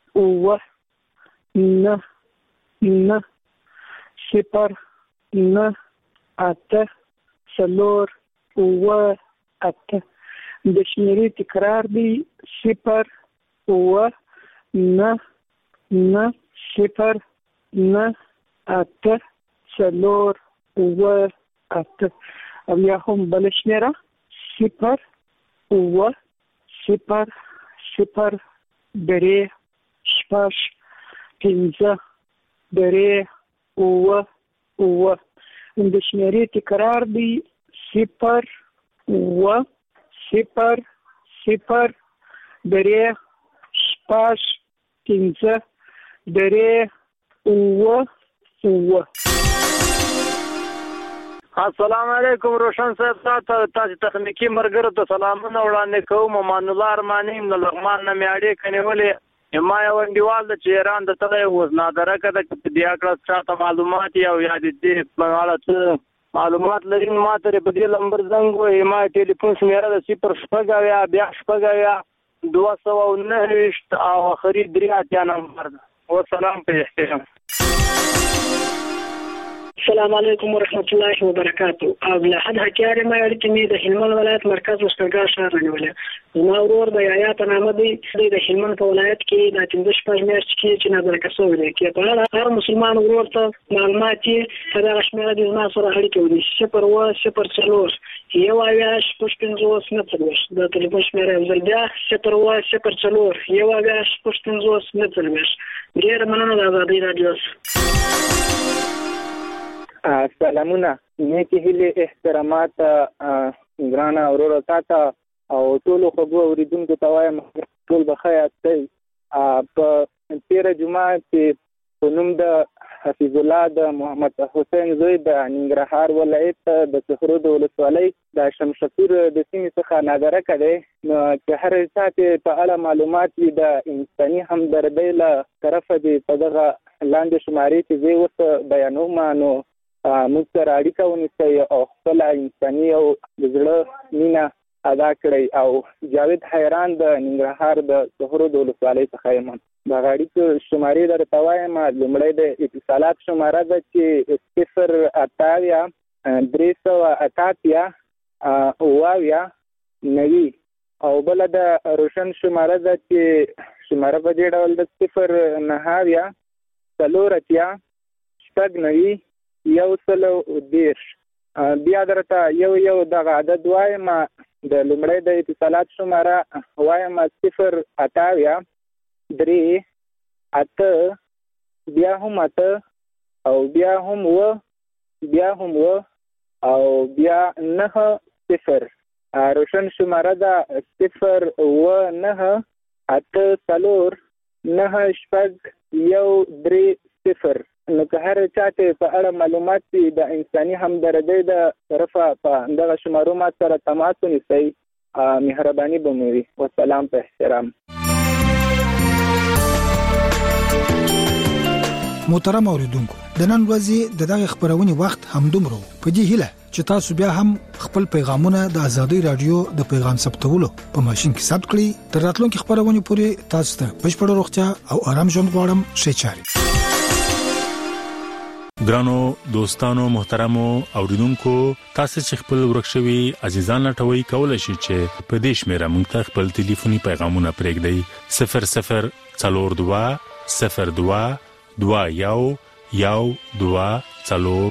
اووه نه نه صفر نه اته څلور اووه اته د شمېرې تکرار دی صفر اووه نه نه صفر نه اته څلور اووه اته او یا هم بله شمېره صفر اووه صفر صفر درې شپږ پنځه درې اووه اووه د شمېرې تکرار دی صفر اووه صفر صفر درې شپږ پنځه درې اووه اووه. السلام علیکم روشن صاحب تاسو تاسو تخنیکی مرګرو ته سلامونه وړاندې کوم. امان الله ارمانی من لغمان نه میاړې کنيولې ما یو انډیوال د چیران د تلې وز نادرکه د دې اکړه چاته معلومات او یاد دې په اړه معلومات لري ما ته په دې لمبر زنګ وې ما ټلیفون شمیره د صفر شپږ یا بیا شپږ یا دوه سوه نهه او اخري درې اتیا نمبر و سلام په احترام. السلام علیکم ورحمت الله وبرکاته. او له حد حکیار ما اړیکې مې د هلمند ولایت مرکز وسکرګا ښار ونیولې. زما ورور د یحیی په نامه دی د هلمند په ولایت کې د پنځه شپږ میاشتې کې چې نادرکه شوی دی کې په اړه هر مسلمان ورور ته معلومات یې په دغه شمېره د زما سره اړیکه ونیسي صفر اووه صفر څلور یو اویا شپږ پنځوس نه څلوېښت د تلیفون شمېره یو ځل بیا صفر اووه صفر څلور یو اویا شپږ پنځوس نه څلوېښت. ډېره مننه د ازادۍ راډیو. سلامونه نیکی هیلې احترامات ګرانه وروره تاته او ټولو خوږو اوریدونکو ته وایم ټول به ښه یاد کوئ. په تېره جمعه چې په نوم د حفیظ الله د محمد حسین زوی د ننګرهار ولایت د سهرود ولسوالۍ د شمشپور د سیمې څخه نادرکه دی نو چې هر چا چې په اړه معلومات وي د انساني همدردۍ له طرفه دې په دغه لاندې شمارې چې زه اوس بیانوم نو موږ سره اړیکه ونیسئ او خپله انساني او د زړه مینه ادا کړئ. او جاوید حیران د ننګرهار د سهرود ولسوالۍ څخه یم. دغه اړیکو شمارې درته وایم. لومړی د اتصالات شماره ده چې صفر اته اویا درې سوه اته اتیا اووه اویا نوي او بله د روشن شماره ده چې شماره په دې ډول ده صفر نهه اویا څلور اتیا شپږ نوي یو سلو دېرش. بیا درته یو یو دغه عدد وایم. د لومړی د اتصالات شماره وایم صفر اته اویا درې اته بیا هم اته او بیا هم اووه بیا هم اووه او بیا نهه صفر. روشن شماره ده صفر اووه نهه اته څلور نهه شپږ یو درې صفر. نو که هر چا ته په اړه معلومات وي د انساني همدردۍ د طرفه په دغه شمارو ما سره تماس ونیسئ مهرباني به مو وي. والسلام په احترام. محترم اوریدونکو د نن ورځې د دغه خبرونې وخت همدومره په دې هیله چې تاسو بیا هم خپل پیغامونه د ازادي رادیو د پیغام ثبتولو په ماشين کې ثبت کړئ. تر راتلونکي خبرونه پورې تاسو ته بشپړ روغتیا او آرام ژوند غواړم. ښه چاري. ګرانو دوستانو محترمو اوریدونکو، تاسو چې خپل ورکشوي عزیزان لټوي کولای شئ چې په دې شمیره موږ ته خپل ټلیفوني پیغامونه پرېږدئ. صفر صفر څلور دوه صفر دوه دوه یو یو دوه څلور